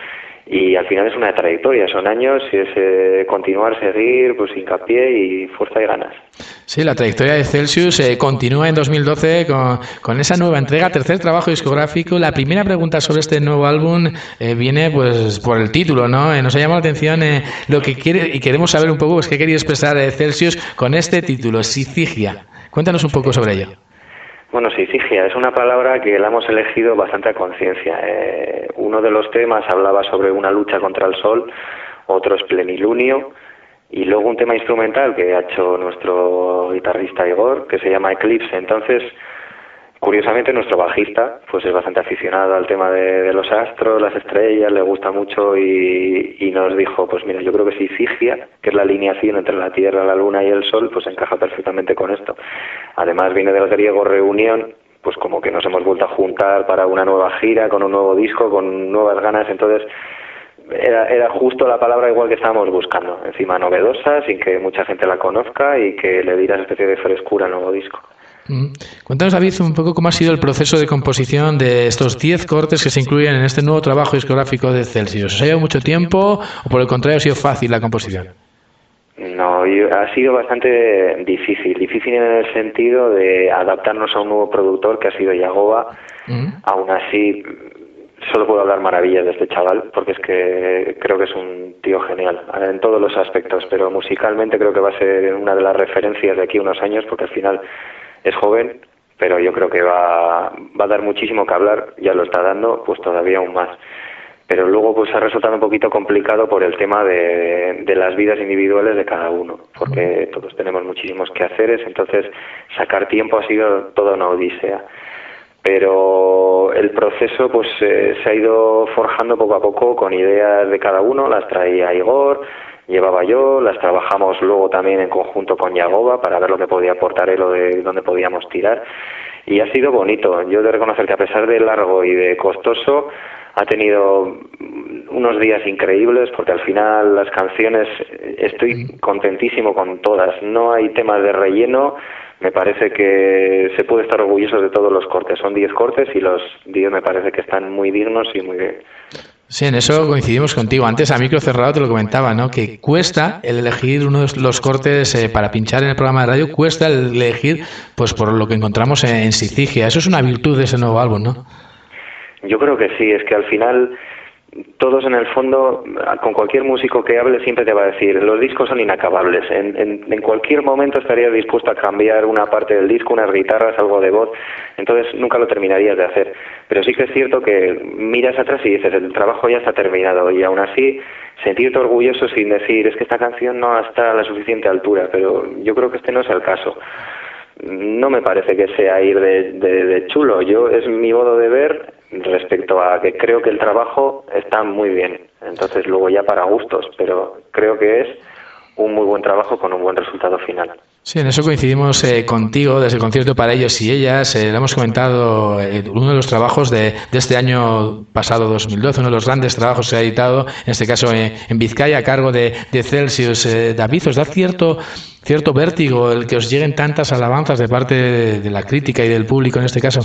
y al final es una trayectoria, son años y es eh, continuar, seguir, pues hincapié y fuerza y ganas. Sí, la trayectoria de Celsius eh, continúa en dos mil doce con, con esa nueva entrega, tercer trabajo discográfico. La primera pregunta sobre este nuevo álbum eh, viene pues por el título, ¿no? Eh, nos ha llamado la atención eh, lo que quiere y queremos saber un poco pues, qué quería expresar eh, Celsius con este título, Sicigia. Cuéntanos un poco sobre ello. Bueno, Sicigia es una palabra que la hemos elegido bastante a conciencia. Eh, uno de los temas hablaba sobre una lucha contra el sol, otro es plenilunio, y luego un tema instrumental que ha hecho nuestro guitarrista Igor, que se llama Eclipse. Entonces, curiosamente, nuestro bajista pues es bastante aficionado al tema de, de los astros, las estrellas, le gusta mucho y, y nos dijo, pues mira, yo creo que Sicigia, que es la alineación entre la Tierra, la Luna y el Sol, pues encaja perfectamente con esto. Además viene del griego reunión, pues como que nos hemos vuelto a juntar para una nueva gira, con un nuevo disco, con nuevas ganas, entonces era, era justo la palabra igual que estábamos buscando, encima novedosa, sin que mucha gente la conozca y que le diera esa especie de frescura al nuevo disco. Mm. Cuéntanos, David, un poco cómo ha sido el proceso de composición de estos diez cortes que se incluyen en este nuevo trabajo discográfico de Celsius. ¿Os ha llevado mucho tiempo o por el contrario ha sido fácil la composición? No, ha sido bastante difícil, difícil en el sentido de adaptarnos a un nuevo productor que ha sido Yagoba. Mm. Aún así, solo puedo hablar maravillas de este chaval, porque es que creo que es un tío genial en todos los aspectos, pero musicalmente creo que va a ser una de las referencias de aquí a unos años, porque al final es joven, pero yo creo que va, va a dar muchísimo que hablar, ya lo está dando, pues todavía aún más. Pero luego pues ha resultado un poquito complicado por el tema de, de las vidas individuales de cada uno, porque todos tenemos muchísimos quehaceres, entonces sacar tiempo ha sido toda una odisea. Pero el proceso pues eh, se ha ido forjando poco a poco con ideas de cada uno, las traía Igor, llevaba yo, las trabajamos luego también en conjunto con Yagoba para ver lo que podía aportar él o de dónde podíamos tirar, y ha sido bonito. Yo he de reconocer que a pesar de largo y de costoso, ha tenido unos días increíbles, porque al final las canciones estoy contentísimo con todas, no hay temas de relleno. Me parece que se puede estar orgulloso de todos los cortes. Son diez cortes y los diez me parece que están muy dignos y muy bien. Sí, en eso coincidimos contigo. Antes a micro cerrado te lo comentaba, ¿no? Que cuesta el elegir uno de los cortes eh, para pinchar en el programa de radio, cuesta el elegir pues por lo que encontramos en, en Sicigia. Eso es una virtud de ese nuevo álbum, ¿no? Yo creo que sí, es que al final todos en el fondo, con cualquier músico que hable siempre te va a decir, los discos son inacabables, en, en, en cualquier momento estarías dispuesto a cambiar una parte del disco, unas guitarras, algo de voz, entonces nunca lo terminarías de hacer. Pero sí que es cierto que miras atrás y dices, el trabajo ya está terminado, y aún así sentirte orgulloso sin decir, es que esta canción no está a la suficiente altura, pero yo creo que este no es el caso. No me parece que sea ir de, de, de chulo, yo es mi modo de ver respecto a que creo que el trabajo está muy bien, entonces luego ya para gustos, pero creo que es un muy buen trabajo con un buen resultado final. Sí, en eso coincidimos eh, contigo desde el concierto para ellos y ellas. Eh, lo hemos comentado, eh, uno de los trabajos de, de este año pasado, dos mil doce, uno de los grandes trabajos que se ha editado, en este caso eh, en Vizcaya, a cargo de, de Celsius. Eh, David, ¿os da cierto, cierto vértigo el que os lleguen tantas alabanzas de parte de, de la crítica y del público en este caso?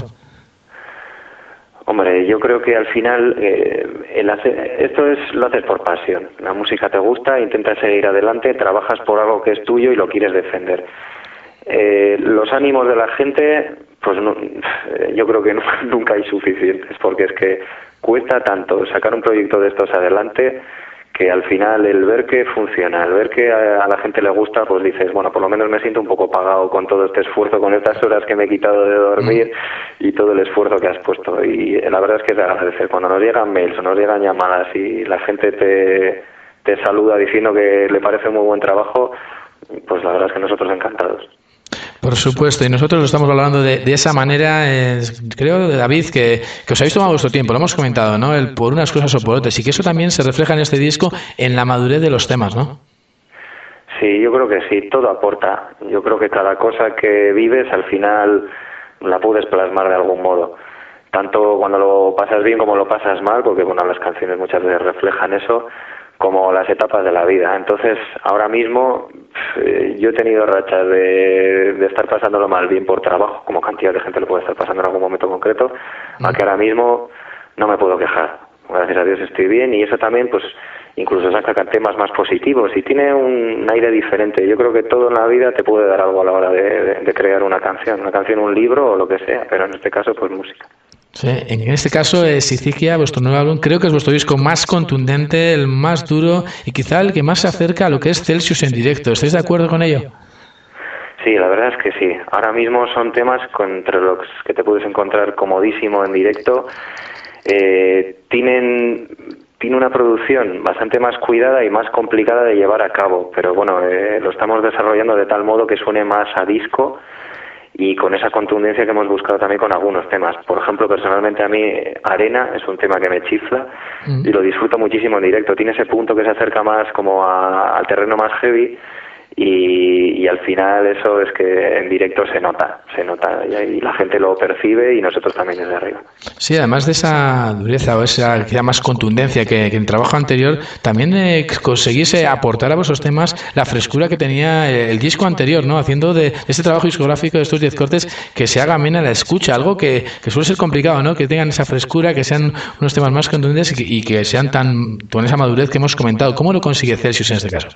Hombre, yo creo que al final eh, el hacer, esto es lo haces por pasión. La música te gusta, intentas seguir adelante, trabajas por algo que es tuyo y lo quieres defender. Eh, los ánimos de la gente, pues no, yo creo que no, nunca hay suficientes, porque es que cuesta tanto sacar un proyecto de estos adelante, que al final el ver que funciona, el ver que a, a la gente le gusta, pues dices, bueno, por lo menos me siento un poco pagado con todo este esfuerzo, con estas horas que me he quitado de dormir y todo el esfuerzo que has puesto. Y la verdad es que es de agradecer. Cuando nos llegan mails o nos llegan llamadas y la gente te, te saluda diciendo que le parece muy buen trabajo, pues la verdad es que nosotros encantados. Por supuesto, y nosotros lo estamos valorando de, de esa manera. Eh, creo, David, que, que os habéis tomado vuestro tiempo, lo hemos comentado, ¿no? El por unas cosas o por otras, y que eso también se refleja en este disco, en la madurez de los temas, ¿no? Sí, yo creo que sí, todo aporta. Yo creo que cada cosa que vives al final la puedes plasmar de algún modo. Tanto cuando lo pasas bien como lo pasas mal, porque bueno, las canciones muchas veces reflejan eso, como las etapas de la vida. Entonces, ahora mismo eh, yo he tenido rachas de, de estar pasándolo mal, bien por trabajo, como cantidad de gente lo puede estar pasando en algún momento concreto, mm. a que ahora mismo no me puedo quejar. gracias a Dios estoy bien, y eso también pues incluso saca temas más positivos y tiene un aire diferente. Yo creo que todo en la vida te puede dar algo a la hora de, de, de crear una canción, una canción, un libro o lo que sea, pero en este caso pues música. Sí, en este caso, eh, Sicilia, vuestro nuevo álbum, creo que es vuestro disco más contundente, el más duro y quizá el que más se acerca a lo que es Celsius en directo. ¿Estáis de acuerdo con ello? Sí, la verdad es que sí. Ahora mismo son temas entre los que te puedes encontrar comodísimo en directo. Eh, tienen tiene una producción bastante más cuidada y más complicada de llevar a cabo, pero bueno, eh, lo estamos desarrollando de tal modo que suene más a disco y con esa contundencia que hemos buscado también con algunos temas. Por ejemplo, personalmente a mí Arena es un tema que me chifla mm. y lo disfruto muchísimo en directo. Tiene ese punto que se acerca más como a, al terreno más heavy. Y, y al final eso es que en directo se nota, se nota y la gente lo percibe y nosotros también desde arriba. Sí, además de esa dureza o esa quizá más contundencia que, que en el trabajo anterior, también eh, conseguís aportar a vuestros temas la frescura que tenía el, el disco anterior, ¿no? Haciendo de este trabajo discográfico de estos diez cortes que se haga amena la escucha, algo que, que suele ser complicado, ¿no? Que tengan esa frescura, que sean unos temas más contundentes y que, y que sean tan con esa madurez que hemos comentado. ¿Cómo lo consigue Celsius en este caso?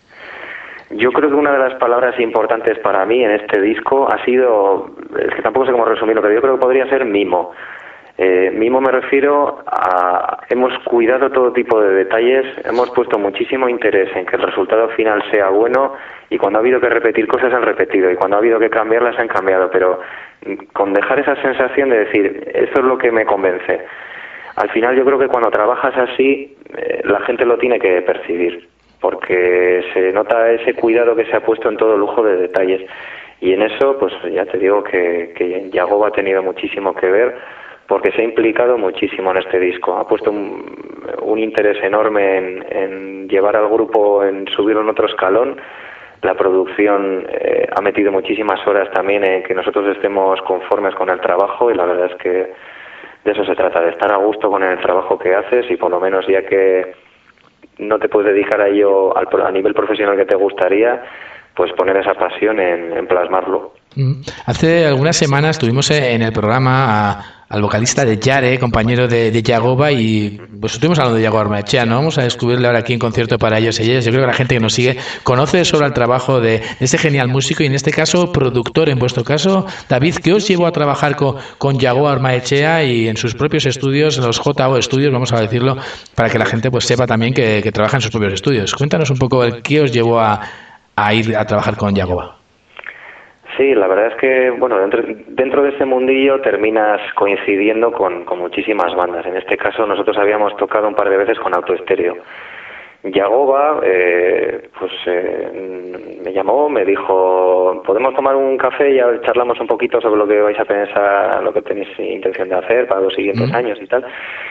Yo creo que una de las palabras importantes para mí en este disco ha sido, es que tampoco sé cómo resumirlo, pero yo creo que podría ser mimo. Eh, mimo me refiero a, hemos cuidado todo tipo de detalles, hemos puesto muchísimo interés en que el resultado final sea bueno y cuando ha habido que repetir cosas han repetido y cuando ha habido que cambiarlas han cambiado, pero con dejar esa sensación de decir, esto es lo que me convence. Al final yo creo que cuando trabajas así, eh, la gente lo tiene que percibir, porque se nota ese cuidado que se ha puesto en todo lujo de detalles. Y en eso, pues ya te digo que, que Yagoba ha tenido muchísimo que ver, porque se ha implicado muchísimo en este disco. Ha puesto un, un interés enorme en, en llevar al grupo, en subirlo en otro escalón. La producción eh, ha metido muchísimas horas también en que nosotros estemos conformes con el trabajo, y la verdad es que de eso se trata, de estar a gusto con el trabajo que haces y por lo menos ya que no te puedes dedicar a ello al, a nivel profesional que te gustaría, pues poner esa pasión en, en plasmarlo. Hace algunas semanas tuvimos en el programa a, al vocalista de Yare, compañero de, de Yagoba, y pues estuvimos hablando de Yagoba Armaechea, ¿no? Vamos a descubrirle ahora aquí en concierto para ellos y ellas. Yo creo que la gente que nos sigue conoce sobre el trabajo de, de este genial músico y en este caso productor. En vuestro caso, David, ¿qué os llevó a trabajar con, con Yagoba Armaechea y en sus propios estudios, los J O Estudios, vamos a decirlo, para que la gente pues sepa también que, que trabaja en sus propios estudios? Cuéntanos un poco el qué os llevó a, a ir a trabajar con Yagoba. Sí, la verdad es que, bueno, dentro, dentro de este mundillo terminas coincidiendo con, con muchísimas bandas. En este caso nosotros habíamos tocado un par de veces con Autoestéreo. Yagoba, eh, pues eh, me llamó, me dijo, ¿podemos tomar un café y charlamos un poquito sobre lo que vais a pensar, lo que tenéis intención de hacer para los siguientes mm. años y tal?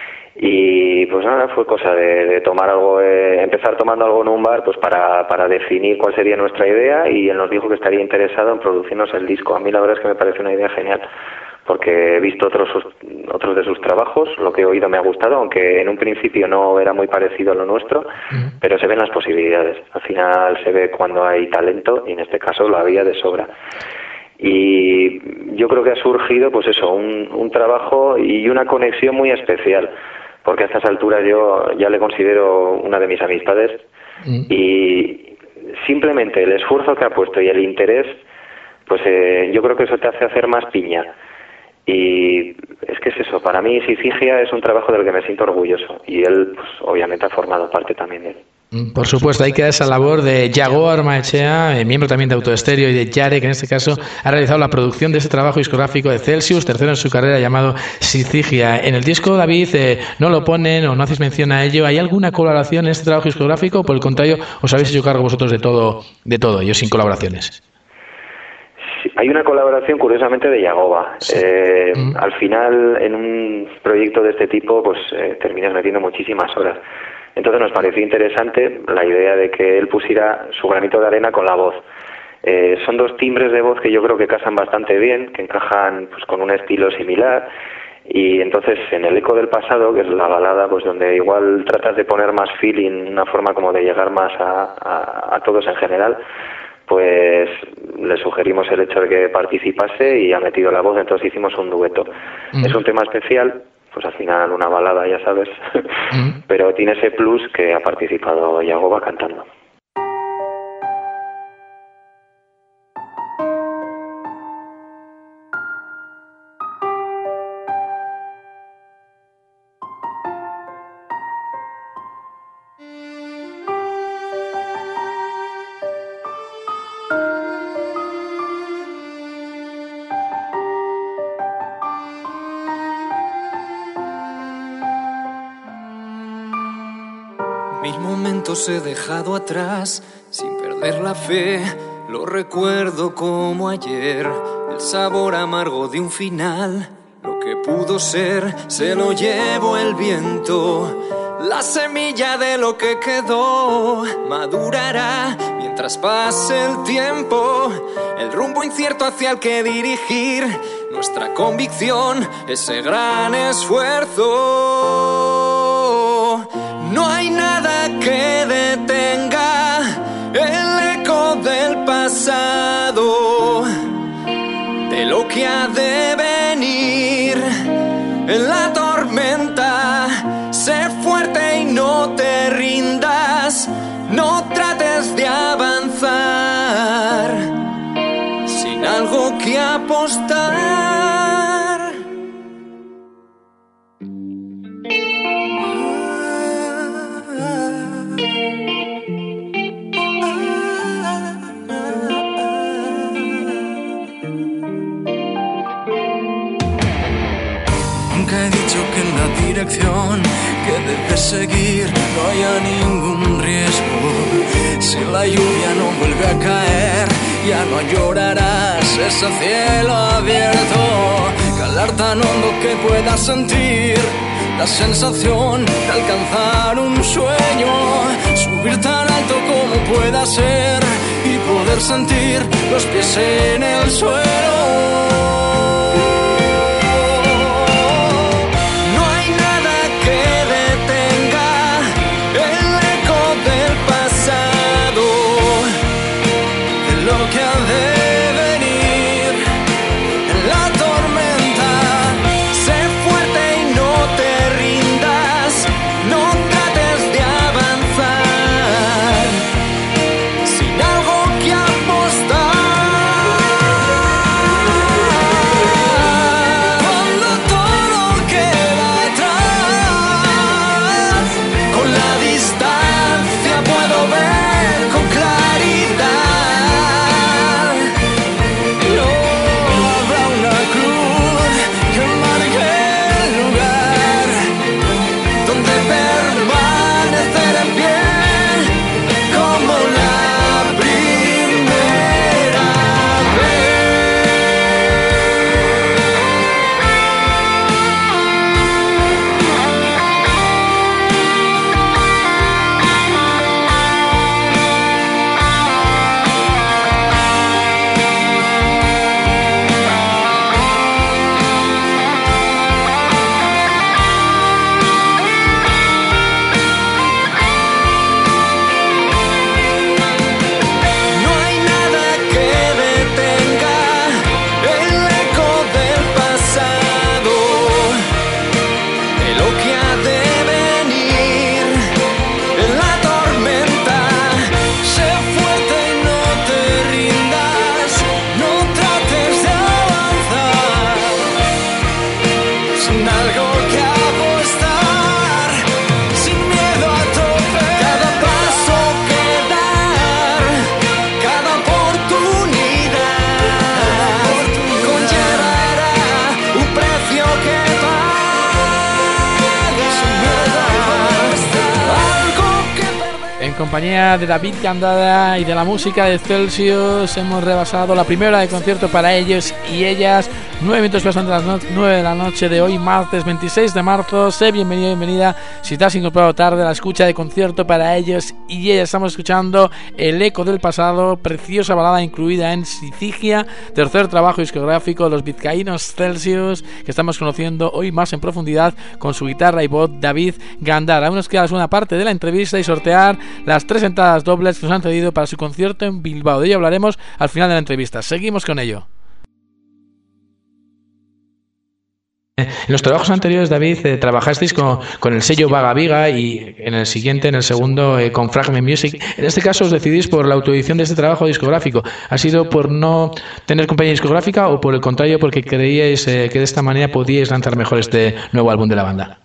Y pues nada, fue cosa de, de tomar algo, eh, empezar tomando algo en un bar, pues para, para definir cuál sería nuestra idea, y él nos dijo que estaría interesado en producirnos el disco. A mí la verdad es que me parece una idea genial, porque he visto otros otros de sus trabajos, lo que he oído me ha gustado, aunque en un principio no era muy parecido a lo nuestro, uh-huh. pero se ven las posibilidades. Al final se ve cuando hay talento, y en este caso lo había de sobra. Y yo creo que ha surgido, pues eso, un, un trabajo y una conexión muy especial, porque a estas alturas yo ya le considero una de mis amistades, mm. y simplemente el esfuerzo que ha puesto y el interés, pues eh, yo creo que eso te hace hacer más piña. Y es que es eso, para mí Sicilia es un trabajo del que me siento orgulloso, y él pues obviamente ha formado parte también de él. Por supuesto, ahí queda esa labor de Yagoba Armaechea, eh, miembro también de Autoestéreo, y de Yare, que en este caso ha realizado la producción de ese trabajo discográfico de Celsius, tercero en su carrera, llamado Sicilia. En el disco, David, eh, no lo ponen o no hacéis mención a ello. ¿Hay alguna colaboración en este trabajo discográfico? Por el contrario, ¿os habéis hecho cargo vosotros de todo, de todo, ellos sin colaboraciones? Sí, hay una colaboración, curiosamente, de Yagoba. Sí. Eh, mm. Al final, en un proyecto de este tipo, pues eh, terminas metiendo muchísimas horas. Entonces nos pareció interesante la idea de que él pusiera su granito de arena con la voz. Eh, son dos timbres de voz que yo creo que casan bastante bien, que encajan pues con un estilo similar, y entonces en El eco del pasado, que es la balada, pues donde igual tratas de poner más feeling, una forma como de llegar más a, a, a todos en general, pues le sugerimos el hecho de que participase y ha metido la voz, entonces hicimos un dueto. Mm. Es un tema especial, pues al final una balada, ya sabes, mm. pero tiene ese plus que ha participado Yagoba cantando. Mil momentos he dejado atrás sin perder la fe, lo recuerdo como ayer, el sabor amargo de un final, lo que pudo ser se lo llevó el viento, la semilla de lo que quedó madurará mientras pase el tiempo, el rumbo incierto hacia el que dirigir nuestra convicción, ese gran esfuerzo. No hay nada que detenga el eco del pasado, de lo que ha de venir. En la tormenta, sé fuerte y no te rindas, no trates de avanzar sin algo que apostar. Que debes seguir, no haya ningún riesgo. Si la lluvia no vuelve a caer, ya no llorarás ese cielo abierto. Calar tan hondo que puedas sentir la sensación de alcanzar un sueño. Subir tan alto como pueda ser y poder sentir los pies en el suelo. En compañía de David Gandara y de la música de Celsius hemos rebasado la primera hora de concierto para ellos y ellas. Nueve minutos pasan de las no- nueve de la noche de hoy, martes veintiséis de marzo. Sé bienvenido, bienvenida. Si te has incorporado tarde a la escucha de concierto para ellos y ellas, estamos escuchando El eco del pasado, preciosa balada incluida en Sicilia, tercer trabajo discográfico de los vizcaínos Celsius, que estamos conociendo hoy más en profundidad con su guitarra y voz David Gandara. Aún nos queda la segunda parte de la entrevista y sortear las tres entradas dobles que nos han cedido para su concierto en Bilbao. De ello hablaremos al final de la entrevista. Seguimos con ello. En los trabajos anteriores, David, eh, trabajasteis con, con el sello Vaga Viga y en el siguiente, en el segundo, eh, con Fragment Music. En este caso os decidís por la autoedición de este trabajo discográfico. ¿Ha sido por no tener compañía discográfica o por el contrario porque creíais eh, que de esta manera podíais lanzar mejor este nuevo álbum de la banda?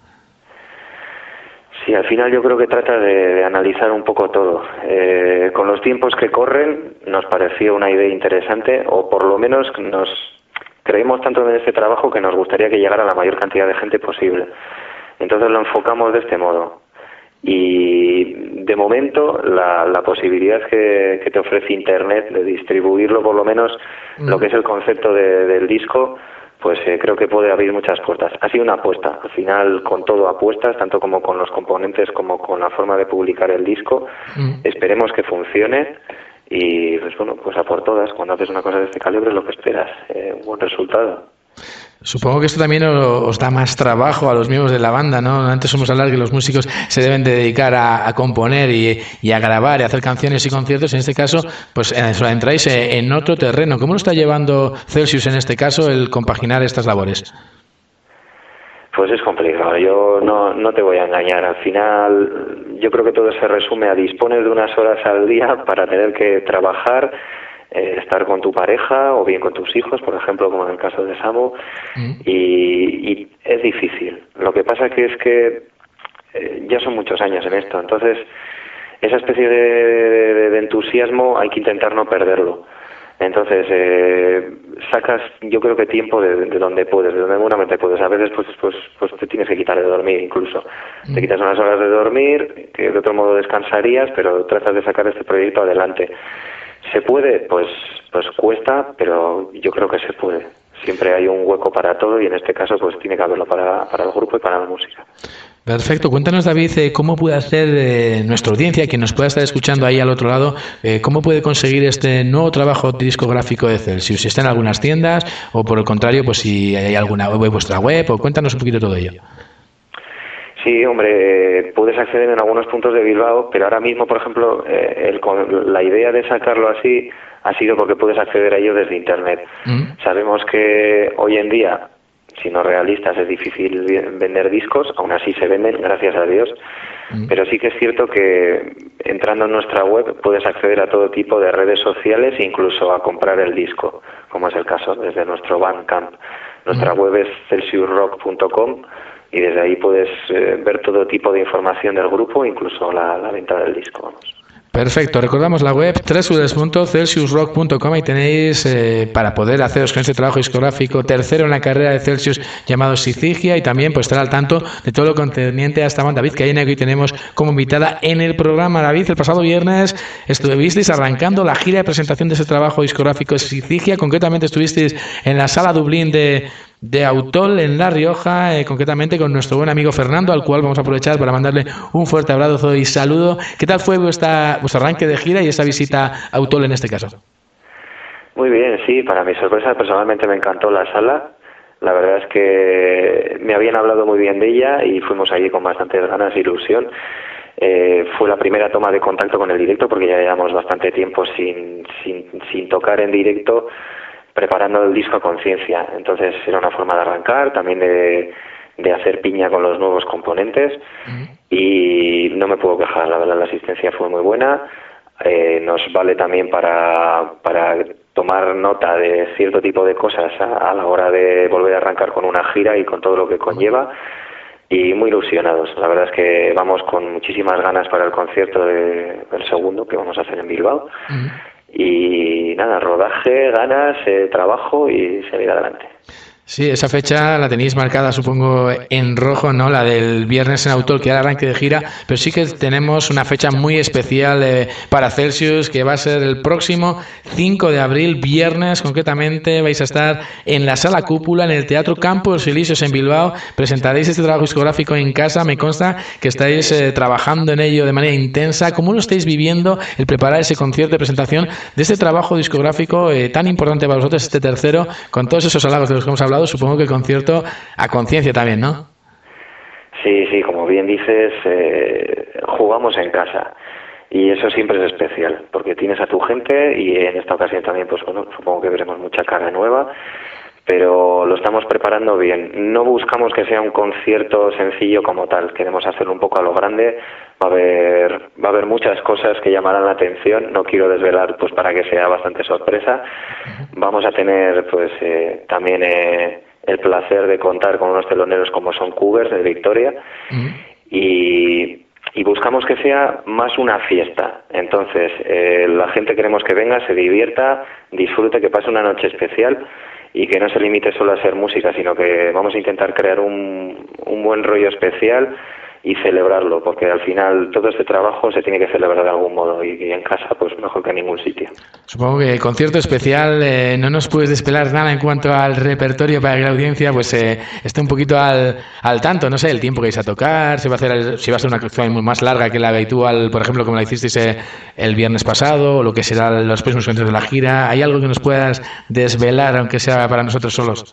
Sí, al final yo creo que trata de, de analizar un poco todo. Eh, con los tiempos que corren nos pareció una idea interesante, o por lo menos nos creemos tanto en este trabajo que nos gustaría que llegara a la mayor cantidad de gente posible. Entonces lo enfocamos de este modo. Y de momento la, la posibilidad que, que te ofrece Internet de distribuirlo, por lo menos mm. lo que es el concepto de, del disco, pues eh, creo que puede abrir muchas puertas. Ha sido una apuesta, al final con todo apuestas, tanto como con los componentes como con la forma de publicar el disco. Mm. Esperemos que funcione y pues bueno, pues a por todas. Cuando haces una cosa de este calibre lo que esperas, eh, un buen resultado. Supongo que esto también os da más trabajo a los miembros de la banda, ¿no? Antes hemos hablado que los músicos se deben de dedicar a, a componer y, y a grabar y a hacer canciones y conciertos. En este caso, pues eh, entráis en otro terreno. ¿Cómo lo está llevando Celsius en este caso el compaginar estas labores? Pues es complicado, yo no, no te voy a engañar. Al final yo creo que todo se resume a disponer de unas horas al día para tener que trabajar, eh, estar con tu pareja o bien con tus hijos, por ejemplo, como en el caso de Samu, mm. y, y es difícil. Lo que pasa que es que eh, ya son muchos años en esto, entonces esa especie de, de, de entusiasmo hay que intentar no perderlo. Entonces, eh, sacas, yo creo que tiempo de, de donde puedes, de donde buenamente puedes. A veces, pues, pues, pues te tienes que quitar de dormir incluso. Mm. Te quitas unas horas de dormir, que de otro modo descansarías, pero tratas de sacar este proyecto adelante. ¿Se puede? Pues, pues cuesta, pero yo creo que se puede. Siempre hay un hueco para todo y en este caso, pues tiene que haberlo para, para el grupo y para la música. Perfecto. Cuéntanos, David, eh, cómo puede hacer eh, nuestra audiencia, quien nos pueda estar escuchando ahí al otro lado, eh, cómo puede conseguir este nuevo trabajo discográfico de Celsius, si está en algunas tiendas o por el contrario, pues si hay alguna web, vuestra web, o cuéntanos un poquito todo ello. Sí, hombre, puedes acceder en algunos puntos de Bilbao, pero ahora mismo, por ejemplo, eh, el, la idea de sacarlo así ha sido porque puedes acceder a ello desde Internet. Mm. Sabemos que hoy en día, siendo realistas, es difícil vender discos, aún así se venden, gracias a Dios, mm. pero sí que es cierto que entrando en nuestra web puedes acceder a todo tipo de redes sociales e incluso a comprar el disco, como es el caso desde nuestro Bandcamp. Nuestra mm. web es celsius rock punto com y desde ahí puedes eh, ver todo tipo de información del grupo, incluso la, la venta del disco, vamos. Perfecto, recordamos la web doble u doble u doble u punto celsius rock punto com y tenéis eh, para poder haceros con este trabajo discográfico tercero en la carrera de Celsius llamado Sicilia y también pues estar al tanto de todo lo concerniente a esta banda. David Cayena, que hoy tenemos como invitada en el programa. David, el pasado viernes estuvisteis arrancando la gira de presentación de ese trabajo discográfico Sicilia, concretamente estuvisteis en la Sala Dublín de de Autol en La Rioja, eh, concretamente con nuestro buen amigo Fernando, al cual vamos a aprovechar para mandarle un fuerte abrazo y saludo. ¿Qué tal fue vuestra, vuestro arranque de gira y esa visita a Autol en este caso? Muy bien, sí, para mi sorpresa personalmente me encantó la sala. La verdad es que me habían hablado muy bien de ella y fuimos allí con bastantes ganas e ilusión. Eh, fue la primera toma de contacto con el directo porque ya llevamos bastante tiempo sin, sin, sin tocar en directo, preparando el disco a conciencia. Entonces era una forma de arrancar, también de, de hacer piña con los nuevos componentes uh-huh. y no me puedo quejar, la verdad la asistencia fue muy buena. Eh, nos vale también para, para tomar nota de cierto tipo de cosas a, a la hora de volver a arrancar con una gira y con todo lo que conlleva, y muy ilusionados. La verdad es que vamos con muchísimas ganas para el concierto de, del segundo que vamos a hacer en Bilbao. Uh-huh. Y nada, rodaje, ganas, eh, trabajo y seguir adelante. Sí, esa fecha la tenéis marcada, supongo, en rojo, ¿no? La del viernes en Autol, que era el arranque de gira, pero sí que tenemos una fecha muy especial eh, para Celsius, que va a ser el próximo cinco de abril, viernes, concretamente, vais a estar en la Sala Cúpula, en el Teatro Campos Elíseos en Bilbao, presentaréis este trabajo discográfico en casa, me consta que estáis eh, trabajando en ello de manera intensa. ¿Cómo lo estáis viviendo, el preparar ese concierto de presentación de este trabajo discográfico eh, tan importante para vosotros, este tercero, con todos esos halagos de los que hemos hablado? Supongo que el concierto a conciencia también, ¿no? Sí, sí, como bien dices, eh, jugamos en casa y eso siempre es especial porque tienes a tu gente y en esta ocasión también, pues bueno, supongo que veremos mucha cara nueva, pero lo estamos preparando bien. No buscamos que sea un concierto sencillo como tal, queremos hacerlo un poco a lo grande. Va a haber va a haber muchas cosas que llamarán la atención, no quiero desvelar pues para que sea bastante sorpresa. Vamos a tener pues eh, también eh, el placer de contar con unos teloneros como son Cougars de Victoria. Uh-huh. y Y buscamos que sea más una fiesta. Entonces, eh, la gente queremos que venga, se divierta, disfrute, que pase una noche especial y que no se limite solo a ser música, sino que vamos a intentar crear un, un buen rollo especial y celebrarlo, porque al final todo este trabajo se tiene que celebrar de algún modo y, y en casa pues mejor que en ningún sitio. Supongo que el concierto especial eh, no nos puedes despelar nada en cuanto al repertorio para que la audiencia pues eh, esté un poquito al, al tanto, no sé, el tiempo que vais a tocar, si va a ser el, si va a ser una actuación más larga que la habitual, por ejemplo, como la hicisteis eh, el viernes pasado, o lo que serán los próximos conciertos de la gira. ¿Hay algo que nos puedas desvelar, aunque sea para nosotros solos?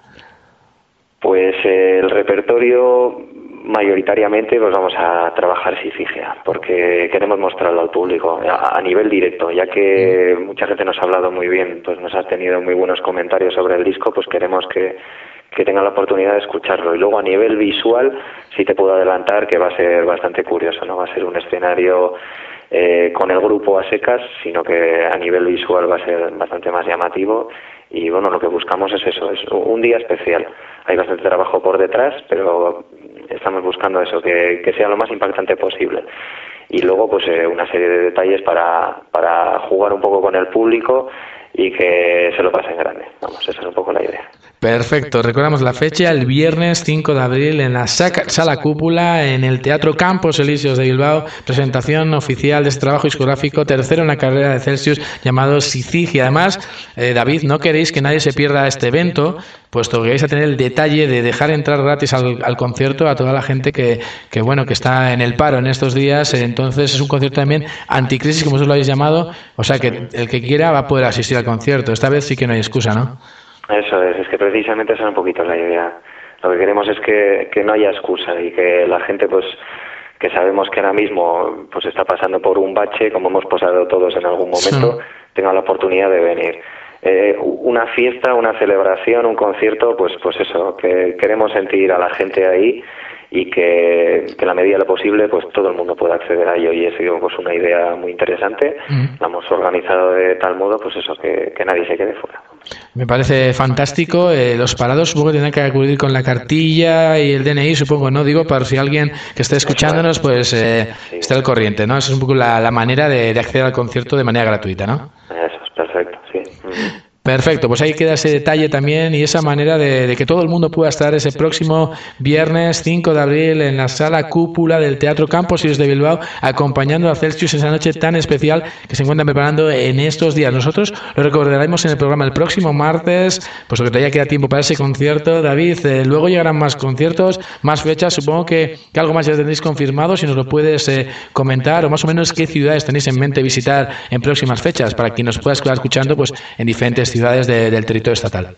Pues eh, el repertorio mayoritariamente pues vamos a trabajar Sicilia, porque queremos mostrarlo al público a, a nivel directo, ya que mucha gente nos ha hablado muy bien, pues nos ha tenido muy buenos comentarios sobre el disco, pues queremos que, que tengan la oportunidad de escucharlo. Y luego a nivel visual sí te puedo adelantar que va a ser bastante curioso, no va a ser un escenario eh, con el grupo a secas, sino que a nivel visual va a ser bastante más llamativo. Y bueno, lo que buscamos es eso, es un día especial. Hay bastante trabajo por detrás, pero estamos buscando eso, que, que sea lo más impactante posible. Y luego pues eh, una serie de detalles para, para jugar un poco con el público y que se lo pasen grande. Vamos, esa es un poco la idea. Perfecto, recordamos la fecha, el viernes cinco de abril en la Sala Cúpula, en el Teatro Campos Elíseos de Bilbao, presentación oficial de este trabajo discográfico, tercero en la carrera de Celsius, llamado Sicilia. Además, eh, David, no queréis que nadie se pierda este evento, puesto que vais a tener el detalle de dejar entrar gratis al, al concierto a toda la gente que, que, bueno, que está en el paro en estos días. Entonces es un concierto también anticrisis, como vosotros lo habéis llamado, o sea que el que quiera va a poder asistir al concierto. Esta vez sí que no hay excusa, ¿no? Eso es, es que precisamente esa es un poquito la idea. Lo que queremos es que, que no haya excusa y que la gente, pues, que sabemos que ahora mismo pues está pasando por un bache, como hemos pasado todos en algún momento, sí, tenga la oportunidad de venir. Eh, una fiesta, una celebración, un concierto, pues, pues eso, que queremos sentir a la gente ahí y que, que en la medida de lo posible pues todo el mundo pueda acceder a ello, y es pues una idea muy interesante. Mm. La hemos organizado de tal modo pues eso, que, que nadie se quede fuera. Me parece fantástico. Eh, los parados supongo que tendrán que acudir con la cartilla y el D N I, supongo, ¿no? Digo, para si alguien que esté escuchándonos pues eh, sí, esté al corriente, ¿no? Esa es un poco la, la manera de, de acceder al concierto de manera gratuita, ¿no? Eso es perfecto, sí. Mm. Perfecto, pues ahí queda ese detalle también y esa manera de, de que todo el mundo pueda estar ese próximo viernes cinco de abril en la Sala Cúpula del Teatro Campos Elíseos de Bilbao, acompañando a Celsius esa noche tan especial que se encuentran preparando en estos días. Nosotros lo recordaremos en el programa el próximo martes, pues que todavía queda tiempo para ese concierto. David, eh, luego llegarán más conciertos, más fechas, supongo que, que algo más ya tendréis confirmado, si nos lo puedes eh, comentar, o más o menos qué ciudades tenéis en mente visitar en próximas fechas, para quien nos pueda estar escuchando pues en diferentes ciudades ciudades de, del territorio estatal.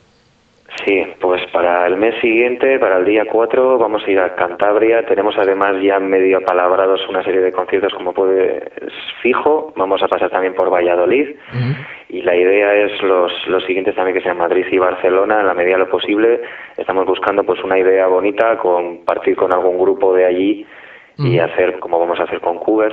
Sí, pues para el mes siguiente, para el día cuatro, vamos a ir a Cantabria. Tenemos además ya medio apalabrados una serie de conciertos como puede fijo. Vamos a pasar también por Valladolid. Uh-huh. Y la idea es los, los siguientes también, que sean Madrid y Barcelona, en la medida de lo posible. Estamos buscando pues una idea bonita, compartir con algún grupo de allí uh-huh. y hacer como vamos a hacer con Cougars.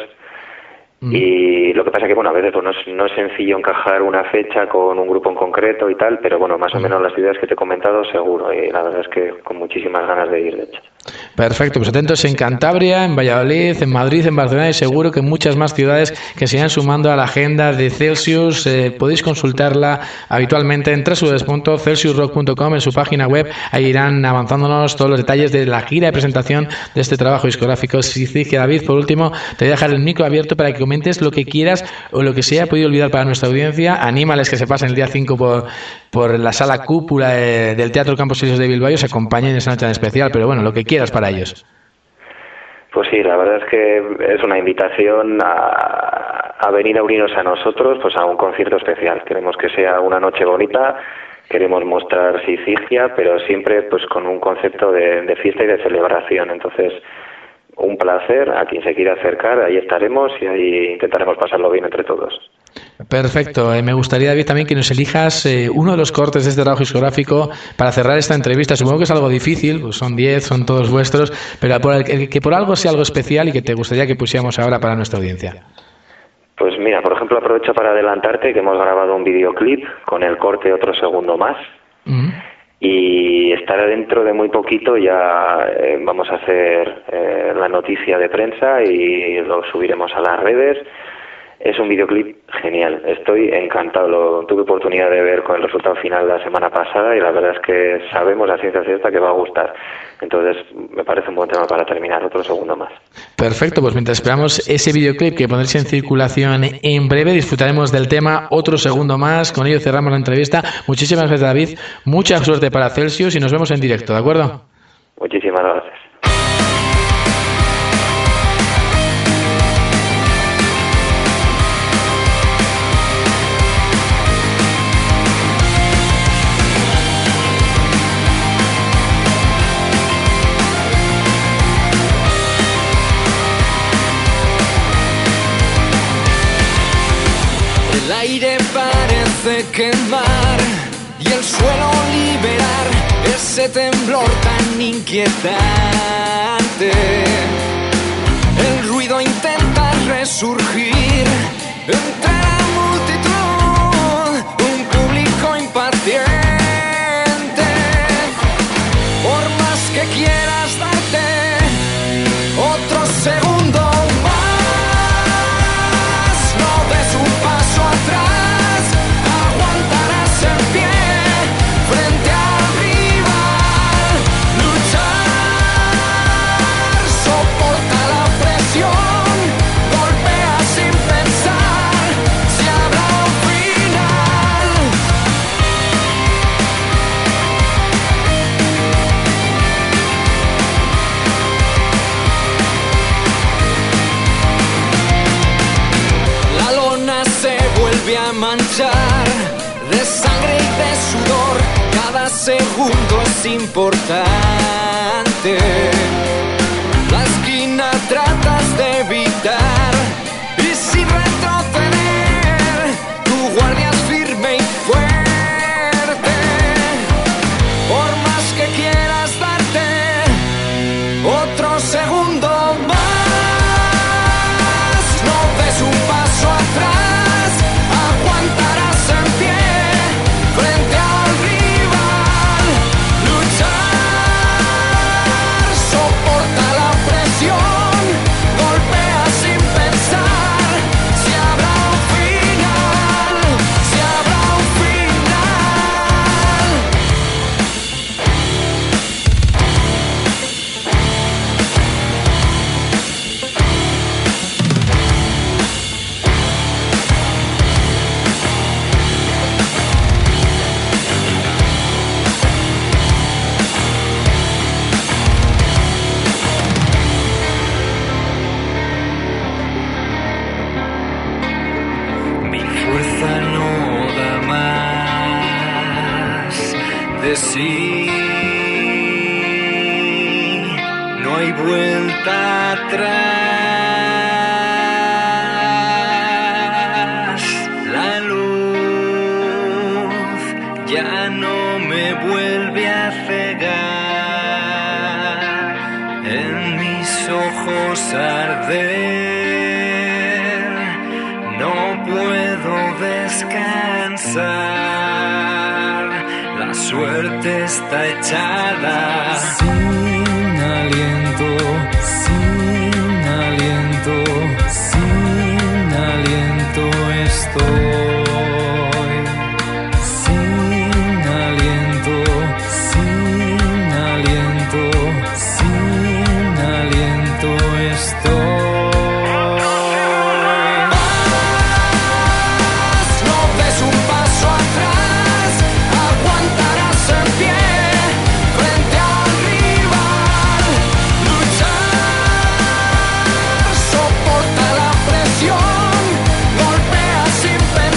Y lo que pasa que, bueno, a veces pues no es, no es sencillo encajar una fecha con un grupo en concreto y tal, pero bueno, más o menos las ideas que te he comentado seguro, y la verdad es que con muchísimas ganas de ir, de hecho. Perfecto, pues atentos en Cantabria, en Valladolid, en Madrid, en Barcelona y seguro que en muchas más ciudades que se irán sumando a la agenda de Celsius. Eh, podéis consultarla habitualmente en doble u doble u doble u punto celsius rock punto com, en su página web. Ahí irán avanzándonos todos los detalles de la gira de presentación de este trabajo discográfico. Sicilia. David, por último, te voy a dejar el micro abierto para que comentes lo que quieras o lo que se haya podido olvidar para nuestra audiencia. Anímales que se pasen el día cinco por, por la Sala Cúpula de, del Teatro Campos Elíseos de Bilbao y os acompañen en esa noche en especial, pero bueno, lo que quieras para ellos. Pues sí, la verdad es que es una invitación a, a venir a unirnos a nosotros pues a un concierto especial. Queremos que sea una noche bonita, queremos mostrar Sicilia, pero siempre pues con un concepto de, de fiesta y de celebración. Entonces, un placer. A quien se quiera acercar, ahí estaremos y ahí intentaremos pasarlo bien entre todos. Perfecto. Eh, me gustaría, David, también que nos elijas eh, uno de los cortes de este trabajo discográfico para cerrar esta entrevista. Supongo que es algo difícil, pues son diez, son todos vuestros, pero por el, el, que por algo sea algo especial y que te gustaría que pusiéramos ahora para nuestra audiencia. Pues mira, por ejemplo, aprovecho para adelantarte que hemos grabado un videoclip con el corte Otro Segundo Más. Uh-huh. Y estará dentro de muy poquito, ya eh, vamos a hacer eh, la noticia de prensa y lo subiremos a las redes. Es un videoclip genial, estoy encantado, lo tuve oportunidad de ver con el resultado final la semana pasada y la verdad es que sabemos a ciencia cierta que va a gustar. Entonces me parece un buen tema para terminar, Otro Segundo Más. Perfecto, pues mientras esperamos ese videoclip que pondréis en circulación en breve, disfrutaremos del tema Otro Segundo Más. Con ello cerramos la entrevista. Muchísimas gracias, David, mucha suerte para Celsius y nos vemos en directo, ¿de acuerdo? Muchísimas gracias. El aire parece quemar y el suelo liberar ese temblor tan inquietante. El ruido intenta resurgir entre la multitud, un público impaciente. Por más que quieras darte otro segundo más, aguantarás en pie frente al rival, luchar, soporta la presión, golpea sin pensar si habrá un final. La lona se vuelve a manchar de sangre y de sudor, cada segundo es importante. La esquina tratas de evitar y sin retroceder, tu guardia es firme y fuerte. Por más que quieras darte otro segundo más, no des un paso atrás, aguantarás en pie frente al rival, luchar, soporta la presión, golpea sin pensar si habrá un final, si habrá un final. Mi fuerza no da más de sí, no hay vuelta atrás. La luz ya no me vuelve a cegar, en mis ojos arder, no puedo descansar, la suerte está echada. Sin aliento, sin aliento, sin aliento estoy. Sin aliento, sin aliento, sin aliento estoy. No des un paso atrás, aguantarás en pie frente al rival, luchar, soporta la presión, golpea sin pensar.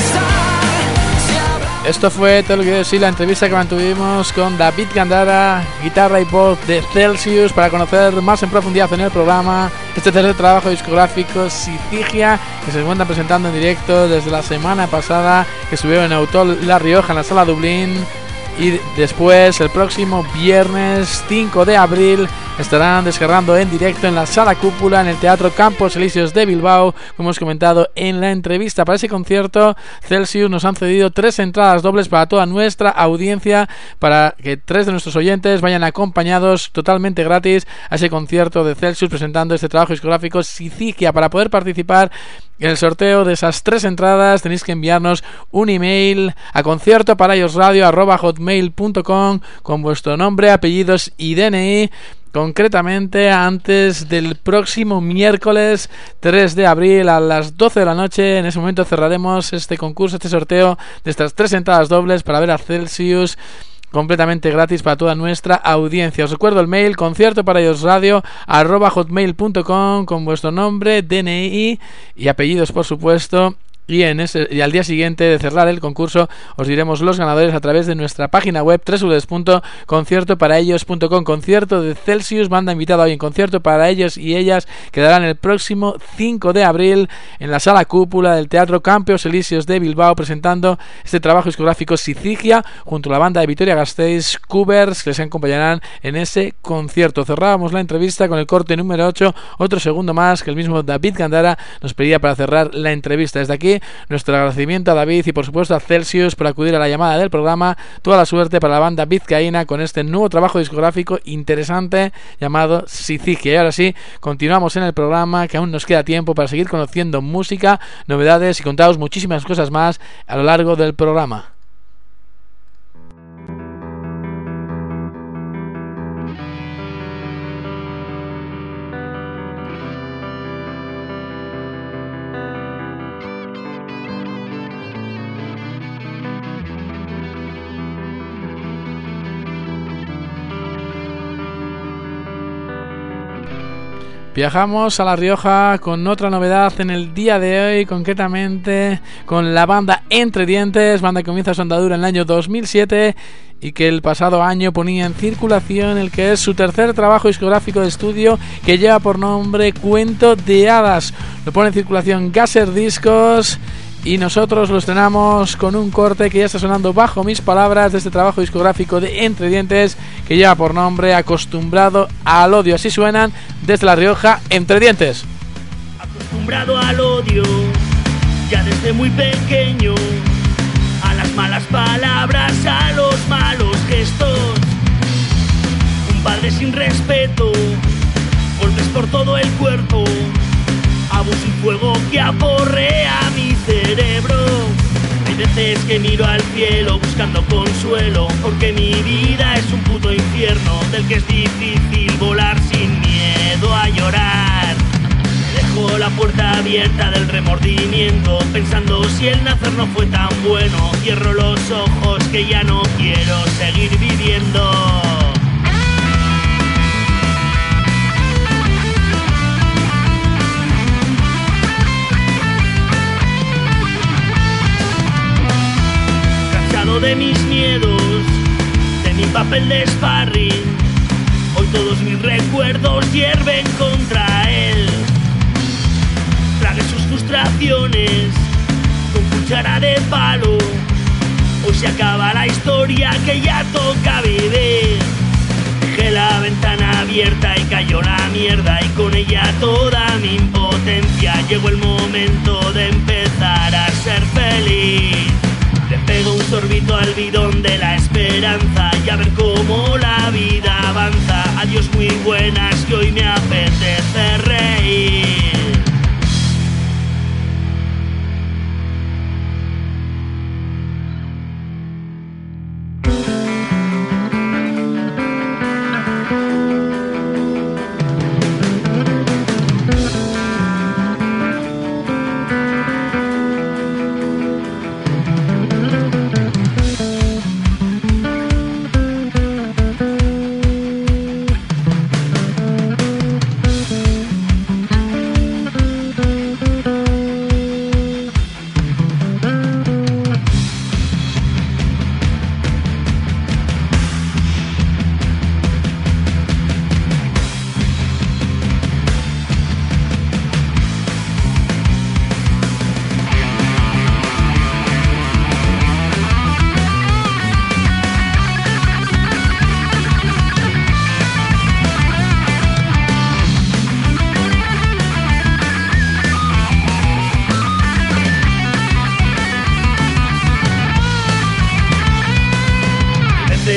Esto fue todo lo que decir, la entrevista que mantuvimos con David Gandara, guitarra y voz de Celsius, para conocer más en profundidad en el programa este tercer trabajo discográfico, Sicilia, que se encuentra presentando en directo desde la semana pasada, que estuvieron en Autol La Rioja, en la Sala Dublín. Y después, el próximo viernes cinco de abril, estarán descargando en directo en la Sala Cúpula, en el Teatro Campos Elíseos de Bilbao, como hemos comentado en la entrevista. Para ese concierto, Celsius nos han cedido tres entradas dobles para toda nuestra audiencia, para que tres de nuestros oyentes vayan acompañados totalmente gratis a ese concierto de Celsius presentando este trabajo discográfico, Sicilia. Para poder participar en el sorteo de esas tres entradas tenéis que enviarnos un email a concierto para ellos radio arroba hotmail punto com con vuestro nombre, apellidos y D N I, concretamente antes del próximo miércoles tres de abril a las doce de la noche. En ese momento cerraremos este concurso, este sorteo de estas tres entradas dobles para ver a Celsius completamente gratis para toda nuestra audiencia. Os recuerdo el mail, concierto para ellos radio arroba hotmail punto com con vuestro nombre, D N I y apellidos, por supuesto. Y, en ese, y al día siguiente de cerrar el concurso os diremos los ganadores a través de nuestra página web doble u doble u doble u punto concierto para ellos punto com. Concierto de Celsius, banda invitada hoy en Concierto para ellos y ellas, quedarán el próximo cinco de abril en la Sala Cúpula del Teatro Campos Elíseos de Bilbao, presentando este trabajo discográfico Sicilia junto a la banda de Vitoria-Gasteiz, Covers, que les acompañarán en ese concierto. Cerrábamos la entrevista con el corte número ocho, otro segundo más que el mismo David Gandara nos pedía para cerrar la entrevista. Desde aquí nuestro agradecimiento a David y por supuesto a Celsius por acudir a la llamada del programa. Toda la suerte para la banda vizcaína con este nuevo trabajo discográfico interesante llamado Sicilia. Y ahora sí, continuamos en el programa, que aún nos queda tiempo para seguir conociendo música, novedades y contaros muchísimas cosas más a lo largo del programa. Viajamos a La Rioja con otra novedad en el día de hoy, concretamente con la banda Entre Dientes, banda que comienza su andadura en el año dos mil siete y que el pasado año ponía en circulación el que es su tercer trabajo discográfico de estudio, que lleva por nombre Cuento de Hadas. Lo pone en circulación Gasser Discos y nosotros lo estrenamos con un corte que ya está sonando bajo mis palabras de este trabajo discográfico de Entre Dientes, que lleva por nombre Acostumbrado al Odio. Así suenan desde La Rioja, Entre Dientes. Acostumbrado al odio, ya desde muy pequeño, a las malas palabras, a los malos gestos, un padre sin respeto, golpes por todo el cuerpo, abuso y fuego que aporrea mi cerebro. Hay veces que miro al cielo buscando consuelo, porque mi vida es un puto infierno del que es difícil volar sin miedo a llorar. Dejo la puerta abierta del remordimiento, pensando si el nacer no fue tan bueno. Cierro los ojos que ya no quiero seguir viviendo. De mis miedos, de mi papel de sparring, hoy todos mis recuerdos hierven contra él. Tragué sus frustraciones con cuchara de palo. Hoy se acaba la historia que ya toca vivir. Dejé la ventana abierta y cayó la mierda, y con ella toda mi impotencia. Llegó el momento de empezar a ser feliz. Le pego un sorbito al bidón de la esperanza y a ver cómo la vida avanza. Adiós muy buenas, que hoy me apetece reír.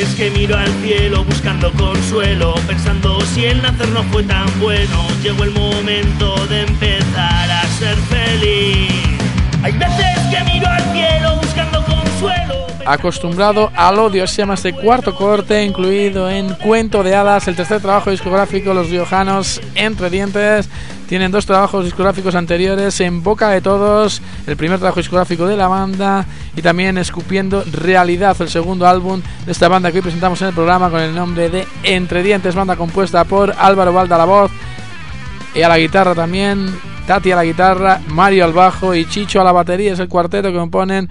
veces que miro al cielo buscando consuelo, pensando si el nacer no fue tan bueno, llegó el momento de empezar a ser feliz. Hay veces que miro al cielo buscando consuelo. Acostumbrado al odio se llama este cuarto corte, incluido en Cuento de Hadas, el tercer trabajo discográfico, los riojanos Entre Dientes. Tienen dos trabajos discográficos anteriores, En Boca de Todos, el primer trabajo discográfico de la banda, y también Escupiendo Realidad, el segundo álbum de esta banda que hoy presentamos en el programa con el nombre de Entre Dientes, banda compuesta por Álvaro Valda a la voz y a la guitarra también, Tati a la guitarra, Mario al bajo y Chicho a la batería. Es el cuarteto que componen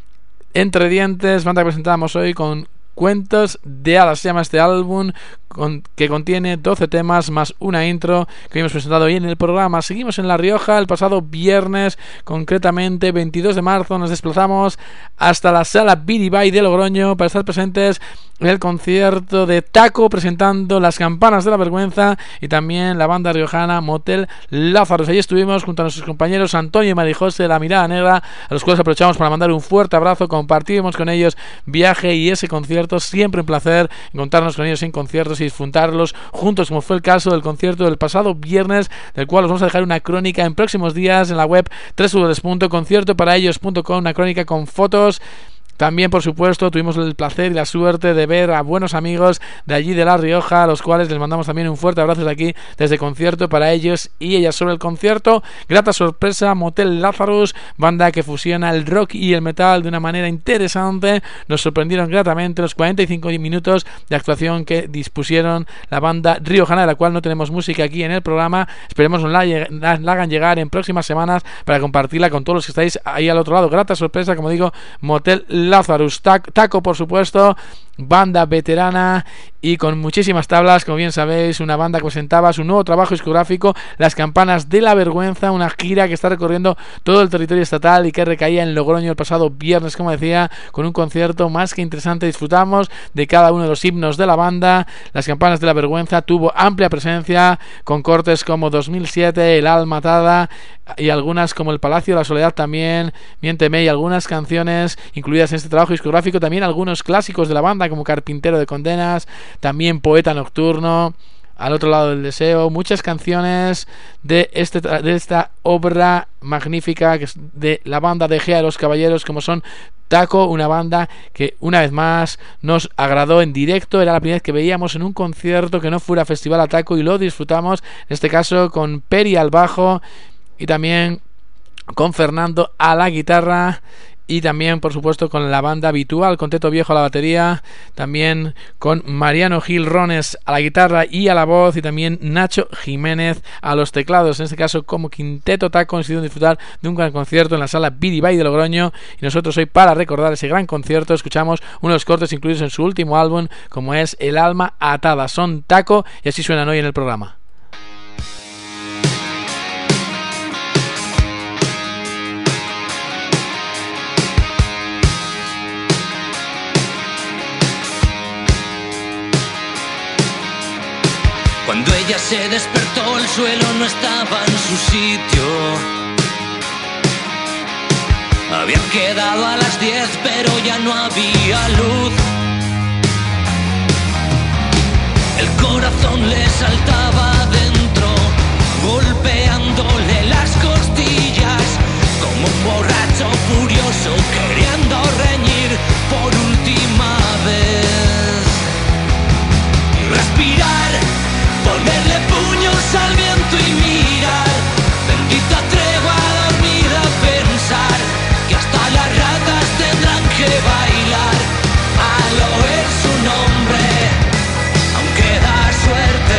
Entre Dientes, banda que presentamos hoy con Cuentos de Hadas. Se llama este álbum, con, que contiene doce temas más una intro que hemos presentado hoy en el programa. Seguimos en La Rioja. El pasado viernes, concretamente veintidós de marzo, nos desplazamos hasta la sala Biribay de Logroño para estar presentes en el concierto de Taco, presentando Las Campanas de la Vergüenza, y también la banda riojana Motel Lázaros. Allí estuvimos junto a nuestros compañeros Antonio y Marijose de La Mirada Negra, a los cuales aprovechamos para mandar un fuerte abrazo. Compartimos con ellos viaje y ese concierto. Siempre un placer encontrarnos con ellos en conciertos y disfrutarlos juntos, como fue el caso del concierto del pasado viernes, del cual os vamos a dejar una crónica en próximos días en la web doble u doble u doble u punto concierto para ellos punto com, una crónica con fotos. También, por supuesto, tuvimos el placer y la suerte de ver a buenos amigos de allí de La Rioja, a los cuales les mandamos también un fuerte abrazo desde aquí, desde Concierto para ellos y ellas. Sobre el concierto, grata sorpresa, Motel Lázaros, banda que fusiona el rock y el metal de una manera interesante. Nos sorprendieron gratamente los cuarenta y cinco minutos de actuación que dispusieron la banda riojana, de la cual no tenemos música aquí en el programa. Esperemos nos la, la, la hagan llegar en próximas semanas para compartirla con todos los que estáis ahí al otro lado. Grata sorpresa, como digo, Motel Lázaros. Taco, por supuesto, banda veterana y con muchísimas tablas, como bien sabéis, una banda que presentaba su nuevo trabajo discográfico, Las Campanas de la Vergüenza, una gira que está recorriendo todo el territorio estatal y que recaía en Logroño el pasado viernes, como decía, con un concierto más que interesante. Disfrutamos de cada uno de los himnos de la banda. Las Campanas de la Vergüenza tuvo amplia presencia con cortes como dos mil siete, El Alma Atada, y algunas como El Palacio de la Soledad también, Miénteme, y algunas canciones incluidas en este trabajo discográfico, también algunos clásicos de la banda como Carpintero de Condenas, también Poeta Nocturno, Al Otro Lado del Deseo, muchas canciones de este de esta obra magnífica que es de la banda de Gea de los Caballeros, como son Taco, una banda que una vez más nos agradó en directo. Era la primera vez que veíamos en un concierto que no fuera Festival a Taco y lo disfrutamos, en este caso con Peri al bajo y también con Fernando a la guitarra, y también por supuesto con la banda habitual, con Teto Viejo a la batería, también con Mariano Gil Rones a la guitarra y a la voz, y también Nacho Jiménez a los teclados. En este caso, como quinteto Taco, han decidido disfrutar de un gran concierto en la sala Biribay de Logroño, y nosotros hoy, para recordar ese gran concierto, escuchamos uno de los cortes incluidos en su último álbum, como es El Alma Atada. Son Taco y así suenan hoy en el programa. Cuando ella se despertó, el suelo no estaba en su sitio. Habían quedado a las diez, pero ya no había luz. El corazón le saltaba adentro, golpeándole las costillas, como un borracho furioso queriendo reñir por última vez. Y respirar, ponerle puños al viento y mirar, bendita tregua dormida, pensar que hasta las ratas tendrán que bailar al oír su nombre, aunque da suerte.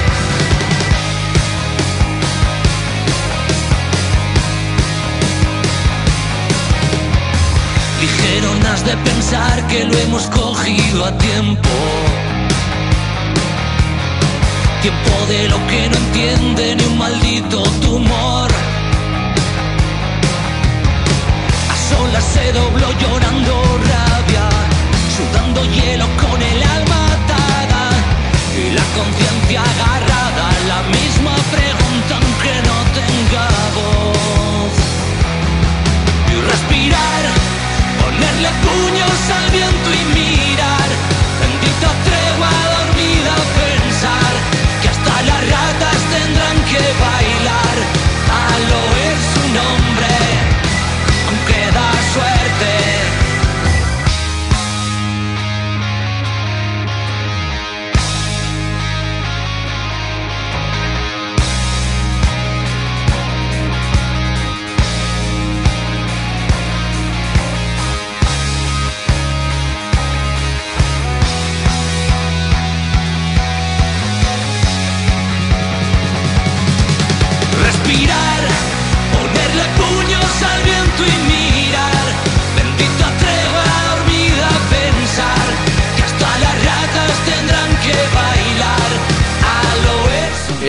Dijeron, has de pensar que lo hemos cogido a tiempo. Tiempo de lo que no entiende ni un maldito tumor. A solas se dobló llorando rabia, sudando hielo con el alma atada y la conciencia agarrada a la misma pregunta aunque no tenga voz. Y respirar, ponerle puños al viento y mirar,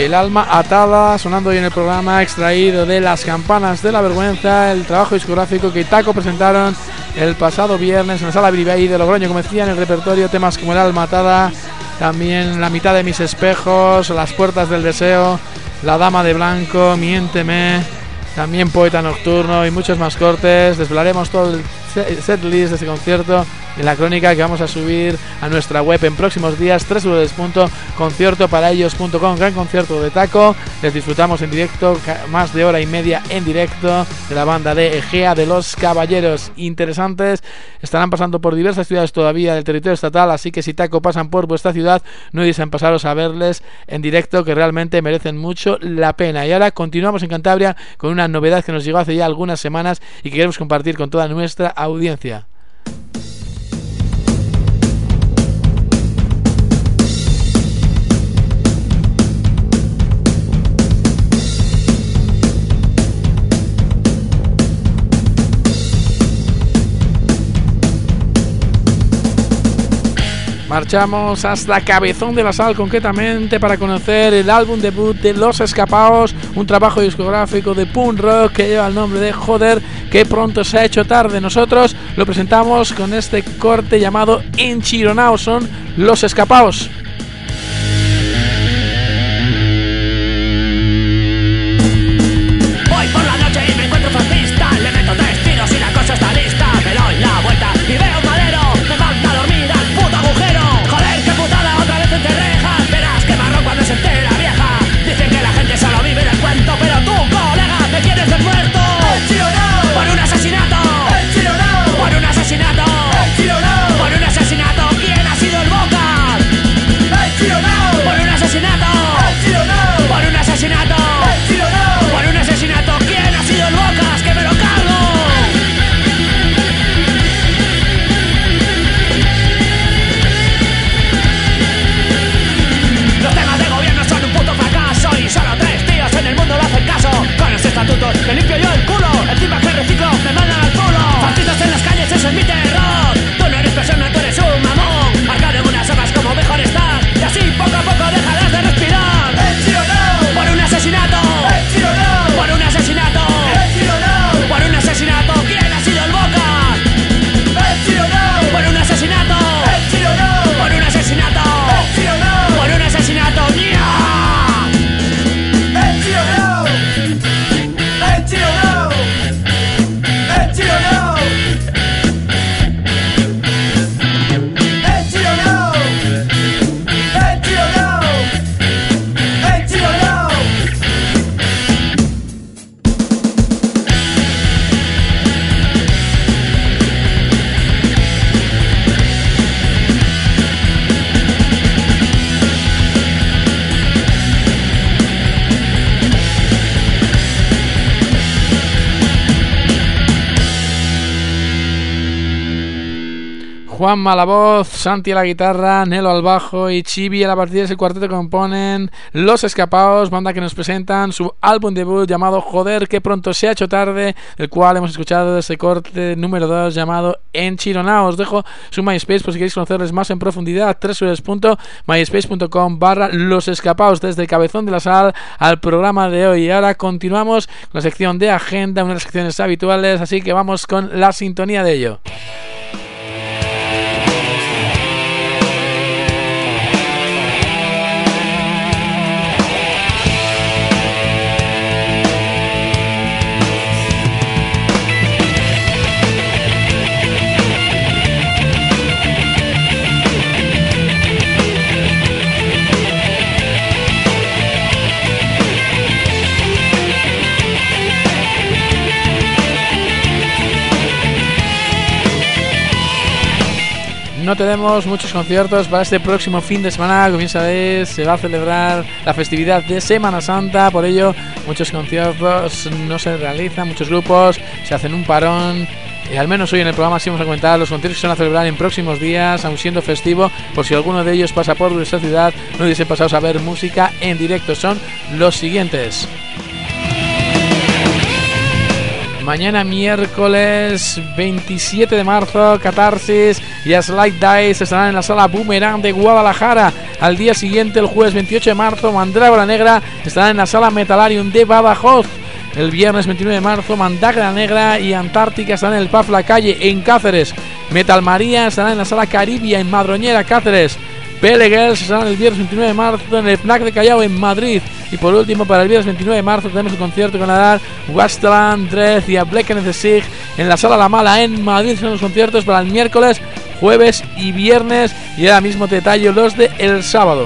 El alma atada, sonando hoy en el programa, extraído de Las campanas de la vergüenza, el trabajo discográfico que Taco presentaron el pasado viernes en la Sala Biribay de Logroño. Como decía, en el repertorio temas como El alma atada, también La mitad de mis espejos, Las puertas del deseo, La dama de blanco, Miénteme, también Poeta nocturno y muchos más cortes. Desvelaremos todo el setlist de este concierto en la crónica que vamos a subir a nuestra web en próximos días, doble u doble u doble u punto concierto para ellos punto com. Gran concierto de Taco, les disfrutamos en directo, más de hora y media en directo, de la banda de Egea de los Caballeros. Interesantes, estarán pasando por diversas ciudades todavía del territorio estatal, así que si Taco pasan por vuestra ciudad, no dudéis en pasaros a verles en directo, que realmente merecen mucho la pena. Y ahora continuamos en Cantabria con una novedad que nos llegó hace ya algunas semanas y que queremos compartir con toda nuestra audiencia. Marchamos hasta Cabezón de la Sal, concretamente para conocer el álbum debut de Los Escapaos, un trabajo discográfico de punk rock que lleva el nombre de Joder, que pronto se ha hecho tarde. Nosotros lo presentamos con este corte llamado Enchironao. Son Los Escapaos. Hoy por la noche y me encuentro fascista, le meto tres tiros y la cosa está lista. Me doy la vuelta y veo un madero, me manda a dormir al puto agujero. Joder, qué putada, otra vez entre rejas. Verás qué marrón cuando se entere la vieja. Dicen que la gente solo vive del cuento, pero tú, colega, me quieres ver muerto. Por un asesinato. Por un asesinato. Por un asesinato. ¿Quién ha sido el boca? Por un asesinato. Por un asesinato. Por un asesinato. ¿Quién ha sido el bocas? Que me lo cargo. Los temas de gobierno son un puto fracaso y solo tres tíos en el mundo lo hacen caso. Con los estatutos me limpio yo el culo, encima que reciclo me mandan al culo. Fascistas en las calles, eso es mi terror. Tú no eres persona, tú eres un mamón. Marcado en unas hojas como mejor estar, y así poco a poco dejarás de respirar. Por un asesinato. Por un asesinato. Por un asesinato. ¿Quién ha sido el boca? Por un asesinato. Por un asesinato. Por un asesinato. ¡Nya! Juanma a la voz, Santi a la guitarra, Nelo al bajo y Chibi a la batería. Es el cuarteto que componen Los Escapaos, banda que nos presentan su álbum debut llamado Joder, que pronto se ha hecho tarde, el cual hemos escuchado ese corte número dos llamado Enchironao. Os dejo su MySpace por si queréis conocerles más en profundidad, doble u doble u doble u punto myspace punto com barra Los Escapaos. Desde el Cabezón de la Sal al programa de hoy. Y ahora continuamos con la sección de agenda, una de las secciones habituales, así que vamos con la sintonía de ello. No tenemos muchos conciertos para este próximo fin de semana. Como bien sabéis, se va a celebrar la festividad de Semana Santa. Por ello, muchos conciertos no se realizan, muchos grupos se hacen un parón. Y al menos hoy en el programa sí vamos a comentar los conciertos que se van a celebrar en próximos días, aun siendo festivo. Por si alguno de ellos pasa por nuestra ciudad, no hubiese pasado a ver música en directo. Son los siguientes: Mañana miércoles veintisiete de marzo, Catarsis y Slide Dice estarán en la sala Boomerang de Guadalajara. Al día siguiente, el jueves veintiocho de marzo, Mandrágora Negra estará en la sala Metalarium de Badajoz. El viernes veintinueve de marzo, Mandrágora Negra y Antártica estarán en el Pub La Calle en Cáceres. Metal María estará en la sala Caribia en Madroñera, Cáceres. P L Girls estarán el viernes veintinueve de marzo en el F N A C de Callao en Madrid. Y por último, para el viernes veintinueve de marzo tenemos un concierto con Adar, Wasteland, Dread y A Black and the Sig en la sala La Mala en Madrid. Son los conciertos para el miércoles, jueves y viernes. Y ahora mismo te detallo los de el sábado.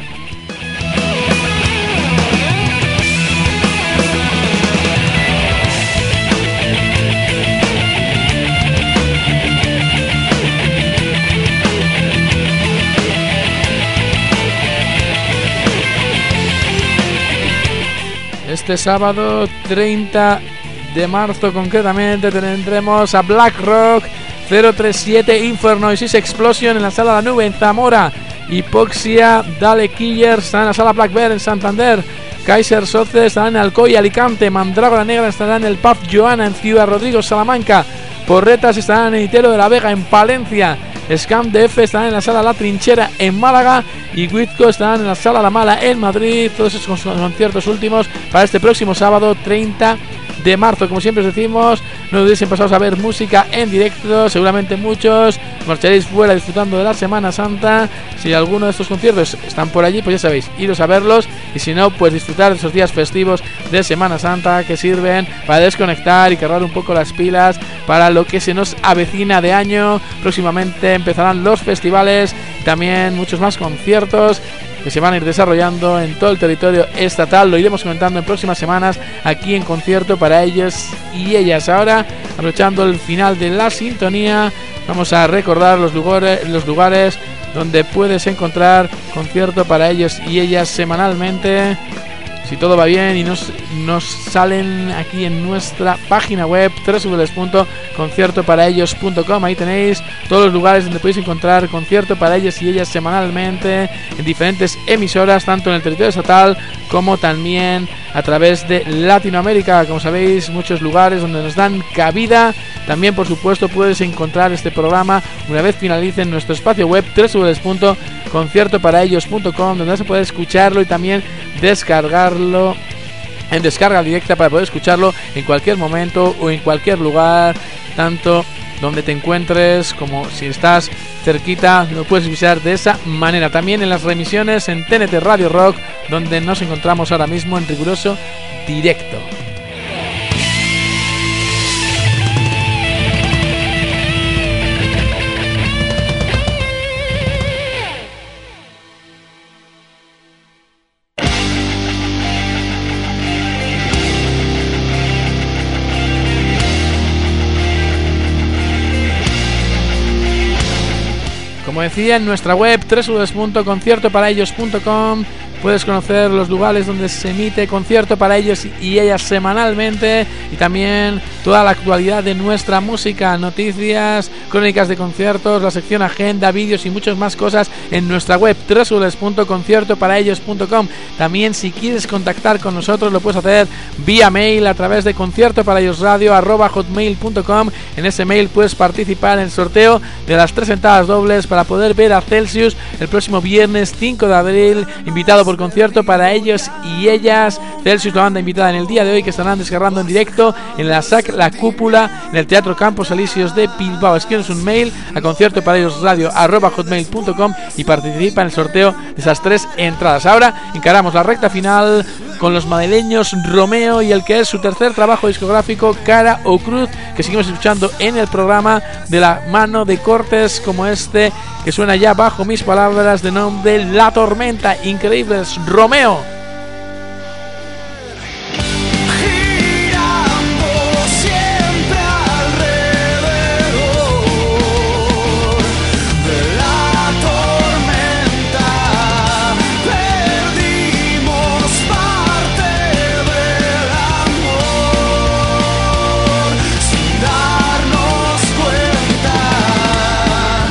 Este sábado treinta de marzo concretamente tendremos a Black Rock, cero treinta y siete Infernosis Explosion en la sala La Nube en Zamora, Hipoxia, Dale Killers estará en la sala Black Bear en Santander, Kaiser Soce estará en Alcoy, Alicante, Mandrágora Negra estará en el Pub Joana en Ciudad Rodrigo, Salamanca, Porretas estará en Itero de la Vega en Palencia, Scam D F estarán en la sala La Trinchera en Málaga y Witco estarán en la sala La Mala en Madrid. Todos esos conciertos últimos para este próximo sábado treinta de marzo. Como siempre os decimos, no dudéis en pasaros a ver música en directo. Seguramente muchos marcharéis fuera disfrutando de la Semana Santa. Si alguno de estos conciertos están por allí, pues ya sabéis, iros a verlos. Y si no, pues disfrutar de esos días festivos de Semana Santa que sirven para desconectar y cargar un poco las pilas para lo que se nos avecina de año. Próximamente empezarán los festivales, también muchos más conciertos que se van a ir desarrollando en todo el territorio estatal. Lo iremos comentando en próximas semanas aquí en Concierto para ellos y ellas. Ahora, aprovechando el final de la sintonía, vamos a recordar los lugares, los lugares donde puedes encontrar Concierto para ellos y ellas semanalmente. Si todo va bien y nos, nos salen aquí en nuestra página web doble u doble u doble u punto concierto para ellos punto com. Ahí tenéis todos los lugares donde podéis encontrar Concierto para ellos y ellas semanalmente en diferentes emisoras, tanto en el territorio estatal como también a través de Latinoamérica. Como sabéis, muchos lugares donde nos dan cabida. También, por supuesto, puedes encontrar este programa una vez finalice en nuestro espacio web doble u doble u doble u punto concierto para ellos punto com, donde se puede escucharlo y también descargarlo en descarga directa para poder escucharlo en cualquier momento o en cualquier lugar, tanto donde te encuentres como si estás cerquita, lo puedes visitar de esa manera. También en las remisiones en T N T Radio Rock, donde nos encontramos ahora mismo en riguroso directo. Como decía, en nuestra web doble u doble u doble u punto concierto para ellos punto com puedes conocer los lugares donde se emite Concierto para ellos y ellas semanalmente, y también toda la actualidad de nuestra música, noticias, crónicas de conciertos, la sección agenda, vídeos y muchas más cosas en nuestra web doble u doble u doble u punto concierto para ellos punto com. También, si quieres contactar con nosotros, lo puedes hacer vía mail a través de concierto para ellos radio arroba hotmail punto com. En ese mail puedes participar en el sorteo de las tres entradas dobles para poder ver a Celsius el próximo viernes cinco de abril, invitado por Concierto para ellos y ellas. Celsius, la banda invitada en el día de hoy, que estarán descargando en directo en la S A C La Cúpula en el Teatro Campos Elíseos de Bilbao. Escribes un mail a concierto para ellos radio arroba hotmail punto com y participa en el sorteo de esas tres entradas. Ahora encaramos la recta final con los madrileños Romeo y el que es su tercer trabajo discográfico, Cara o Cruz, que seguimos escuchando en el programa de la mano de cortes como este que suena ya bajo mis palabras, de nombre La Tormenta. Increíbles, Romeo.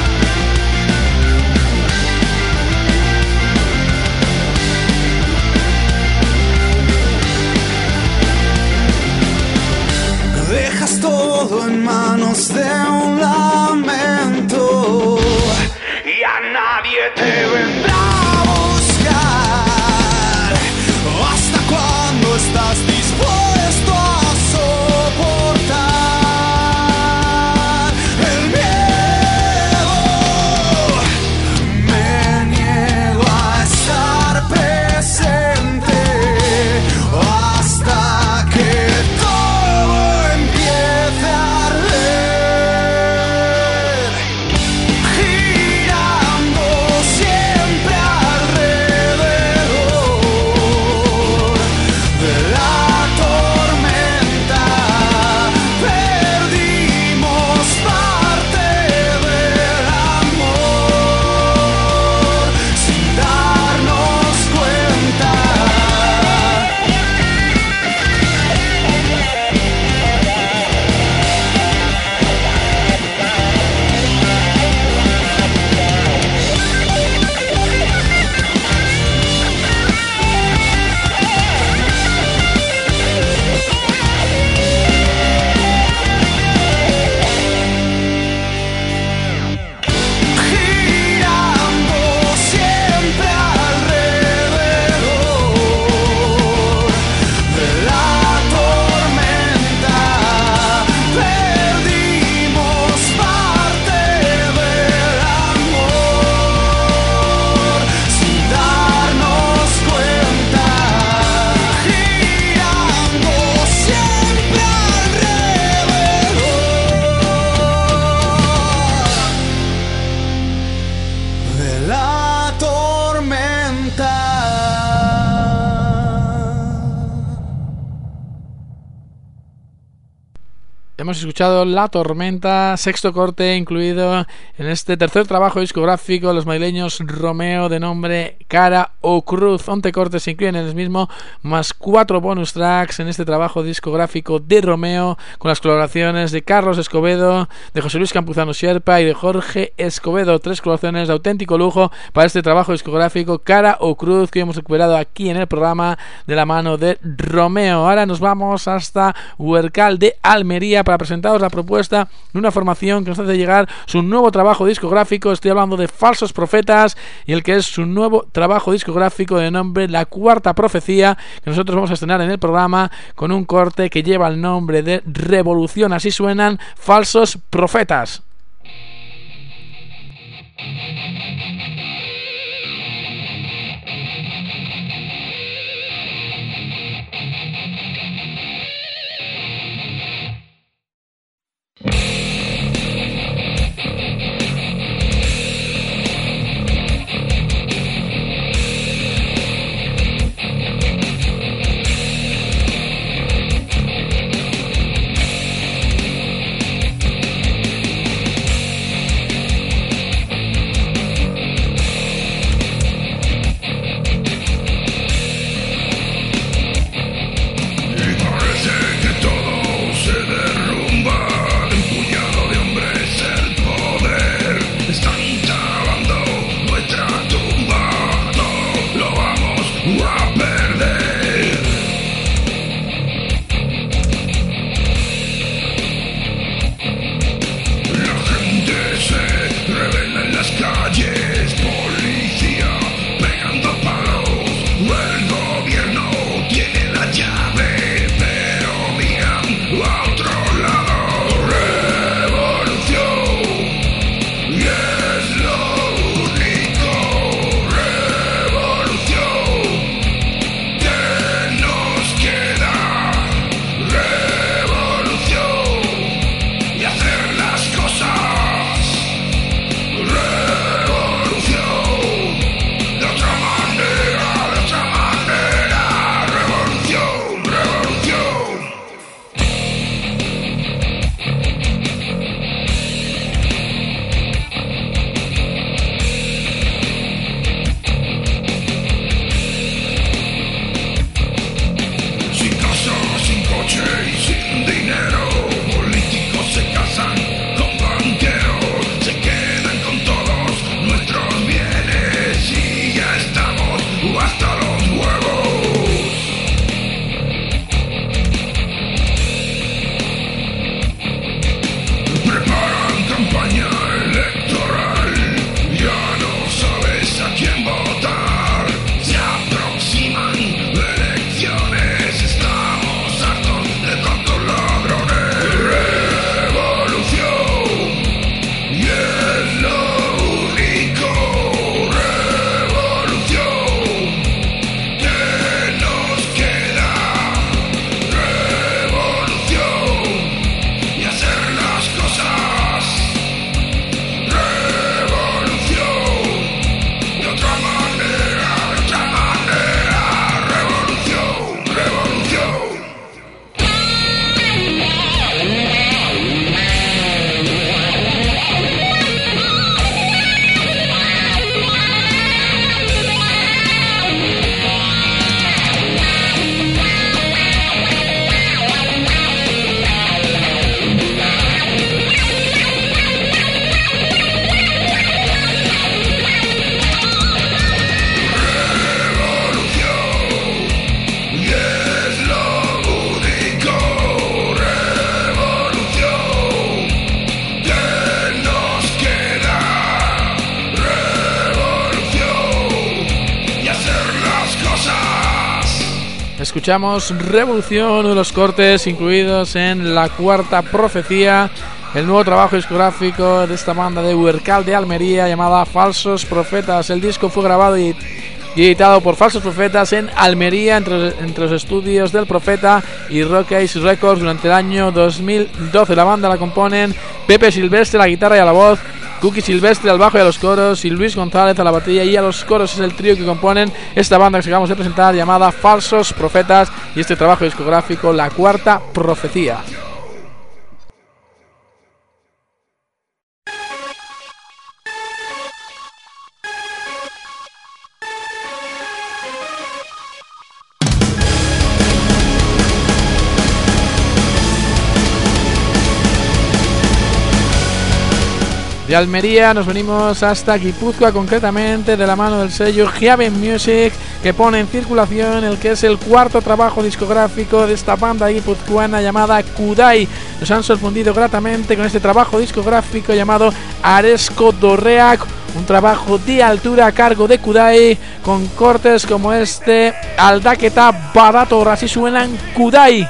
Cuenta Hemos escuchado La Tormenta, sexto corte incluido en este tercer trabajo discográfico de los madrileños Romeo, de nombre Cara o Cruz. once cortes se incluyen en el mismo, más cuatro bonus tracks en este trabajo discográfico de Romeo, con las colaboraciones de Carlos Escobedo, de José Luis Campuzano Sierpa y de Jorge Escobedo. Tres colaboraciones de auténtico lujo para este trabajo discográfico Cara o Cruz, que hemos recuperado aquí en el programa de la mano de Romeo. Ahora nos vamos hasta Huercal de Almería para presentaros la propuesta de una formación que nos hace llegar su nuevo trabajo discográfico. Estoy hablando de Falsos Profetas y el que es su nuevo trabajo discográfico de nombre La Cuarta Profecía, que nosotros vamos a estrenar en el programa con un corte que lleva el nombre de Revolución. Así suenan Falsos Profetas. Escuchamos Revolución, uno de los cortes incluidos en La Cuarta Profecía, el nuevo trabajo discográfico de esta banda de Huercal de Almería llamada Falsos Profetas. El disco fue grabado y, y editado por Falsos Profetas en Almería, entre, entre los estudios del Profeta y Rockase Records durante el año dos mil doce. La banda la componen Pepe Silvestre a la guitarra y a la voz, Cookie Silvestre al bajo y a los coros y Luis González a la batería y a los coros. Es el trío que componen esta banda que acabamos de presentar llamada Falsos Profetas y este trabajo discográfico La Cuarta Profecía. De Almería nos venimos hasta Guipúzcoa, concretamente de la mano del sello Heaven Music, que pone en circulación el que es el cuarto trabajo discográfico de esta banda guipuzcoana llamada Kudai. Nos han sorprendido gratamente con este trabajo discográfico llamado Aresko Dorreak, un trabajo de altura a cargo de Kudai, con cortes como este Aldaketa Badator. Así suenan Kudai.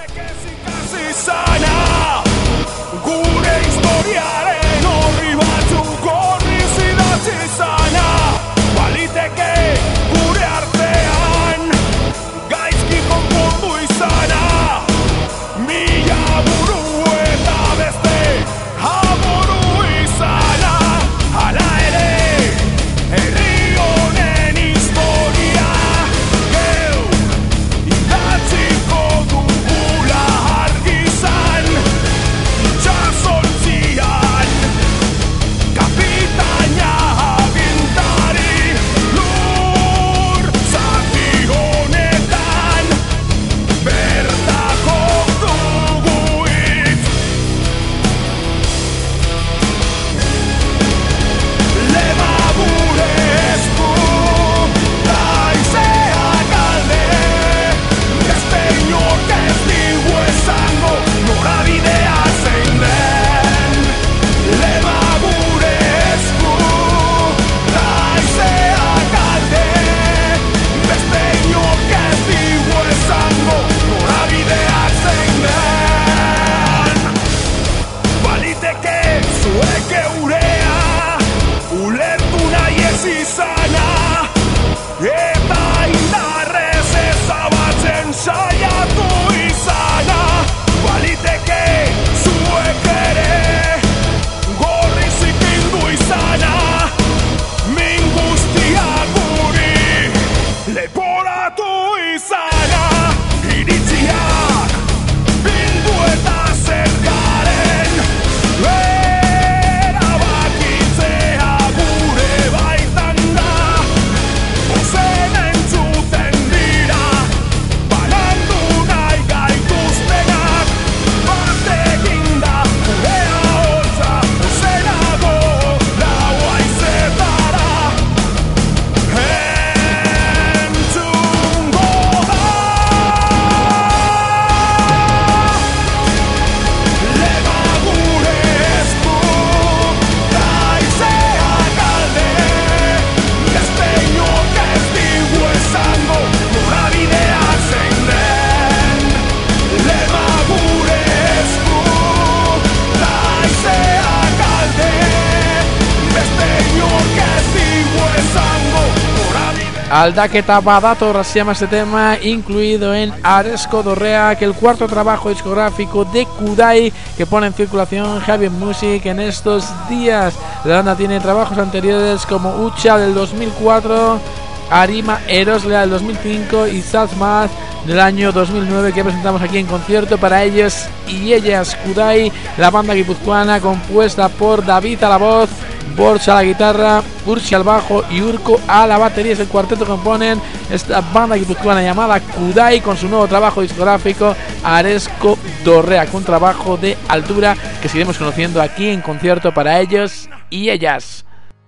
Aldaketa Badator se llama este tema, incluido en Aresko Dorreak, el cuarto trabajo discográfico de Kudai que pone en circulación Heaven Music en estos días. La banda tiene trabajos anteriores como Ucha del dos mil cuatro, Arima Eroslea del dos mil cinco y Salzmath del año dos mil nueve, que presentamos aquí en concierto para ellos y ellas. Kudai, la banda guipuzcoana compuesta por David a la voz, Borja a la guitarra, Urchi al bajo y Urko a la batería. Es el cuarteto que componen esta banda guipuzcoana llamada Kudai, con su nuevo trabajo discográfico Aresko Dorreak, un trabajo de altura que seguiremos conociendo aquí en concierto para ellos y ellas.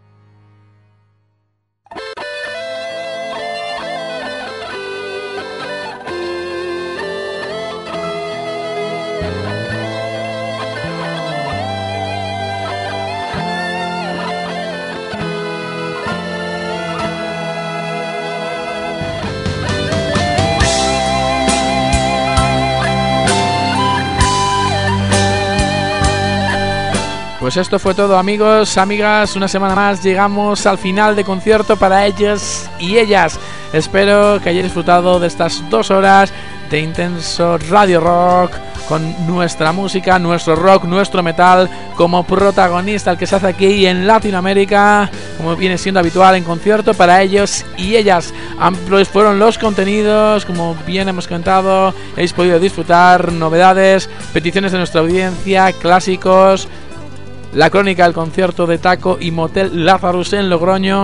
Pues esto fue todo, amigos, amigas, una semana más llegamos al final de concierto para ellos y ellas. Espero que hayáis disfrutado de estas dos horas de intenso radio rock, con nuestra música, nuestro rock, nuestro metal como protagonista, el que se hace aquí en Latinoamérica, como viene siendo habitual en concierto para ellos y ellas. Amplios fueron los contenidos, como bien hemos contado, habéis podido disfrutar novedades, peticiones de nuestra audiencia, clásicos, la crónica del concierto de Taco y Motel Lazarus en Logroño,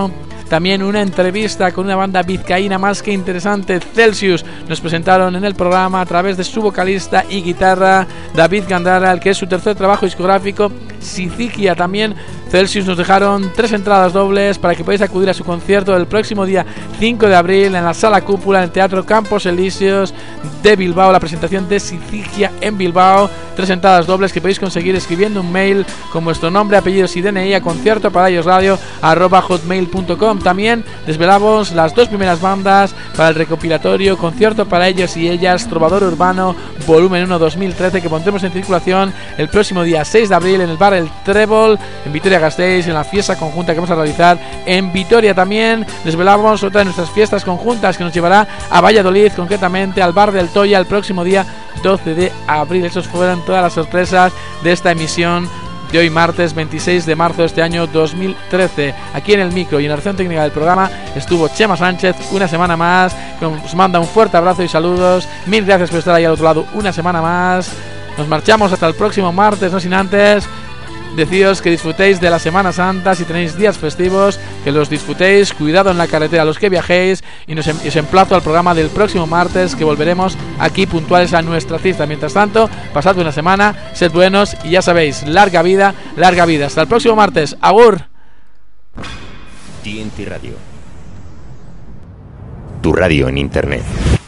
también una entrevista con una banda vizcaína más que interesante, Celsius. Nos presentaron en el programa a través de su vocalista y guitarra David Gandara, el que es su tercer trabajo discográfico, Sicilia. También Celsius nos dejaron tres entradas dobles para que podáis acudir a su concierto el próximo día cinco de abril en la Sala Cúpula, en el Teatro Campos Elíseos de Bilbao, la presentación de Sicilia en Bilbao. Tres entradas dobles que podéis conseguir escribiendo un mail con vuestro nombre, apellidos y D N I a concierto para ellos radio arroba hotmail punto com. También desvelamos las dos primeras bandas para el recopilatorio Concierto para ellos y ellas, Trovador Urbano volumen uno dos mil trece, que pondremos en circulación el próximo día seis de abril en el bar El Trébol en Vitoria-Gasteiz, en la fiesta conjunta que vamos a realizar en Vitoria. También desvelamos otra de nuestras fiestas conjuntas que nos llevará a Valladolid, concretamente al bar del Toya el próximo día doce de abril. Esos fueron todas las sorpresas de esta emisión de hoy, martes veintiséis de marzo de este año dos mil trece. Aquí en el micro y en la dirección técnica del programa estuvo Chema Sánchez una semana más, que os manda un fuerte abrazo y saludos. Mil gracias por estar ahí al otro lado una semana más. Nos marchamos hasta el próximo martes, no sin antes deciros que disfrutéis de la Semana Santa. Si tenéis días festivos, que los disfrutéis, cuidado en la carretera los que viajéis, y nos em os emplazo al programa del próximo martes, que volveremos aquí puntuales a nuestra cita. Mientras tanto, pasad buena semana, sed buenos y ya sabéis, larga vida, larga vida. Hasta el próximo martes. Agur. T N T Radio, tu radio en internet.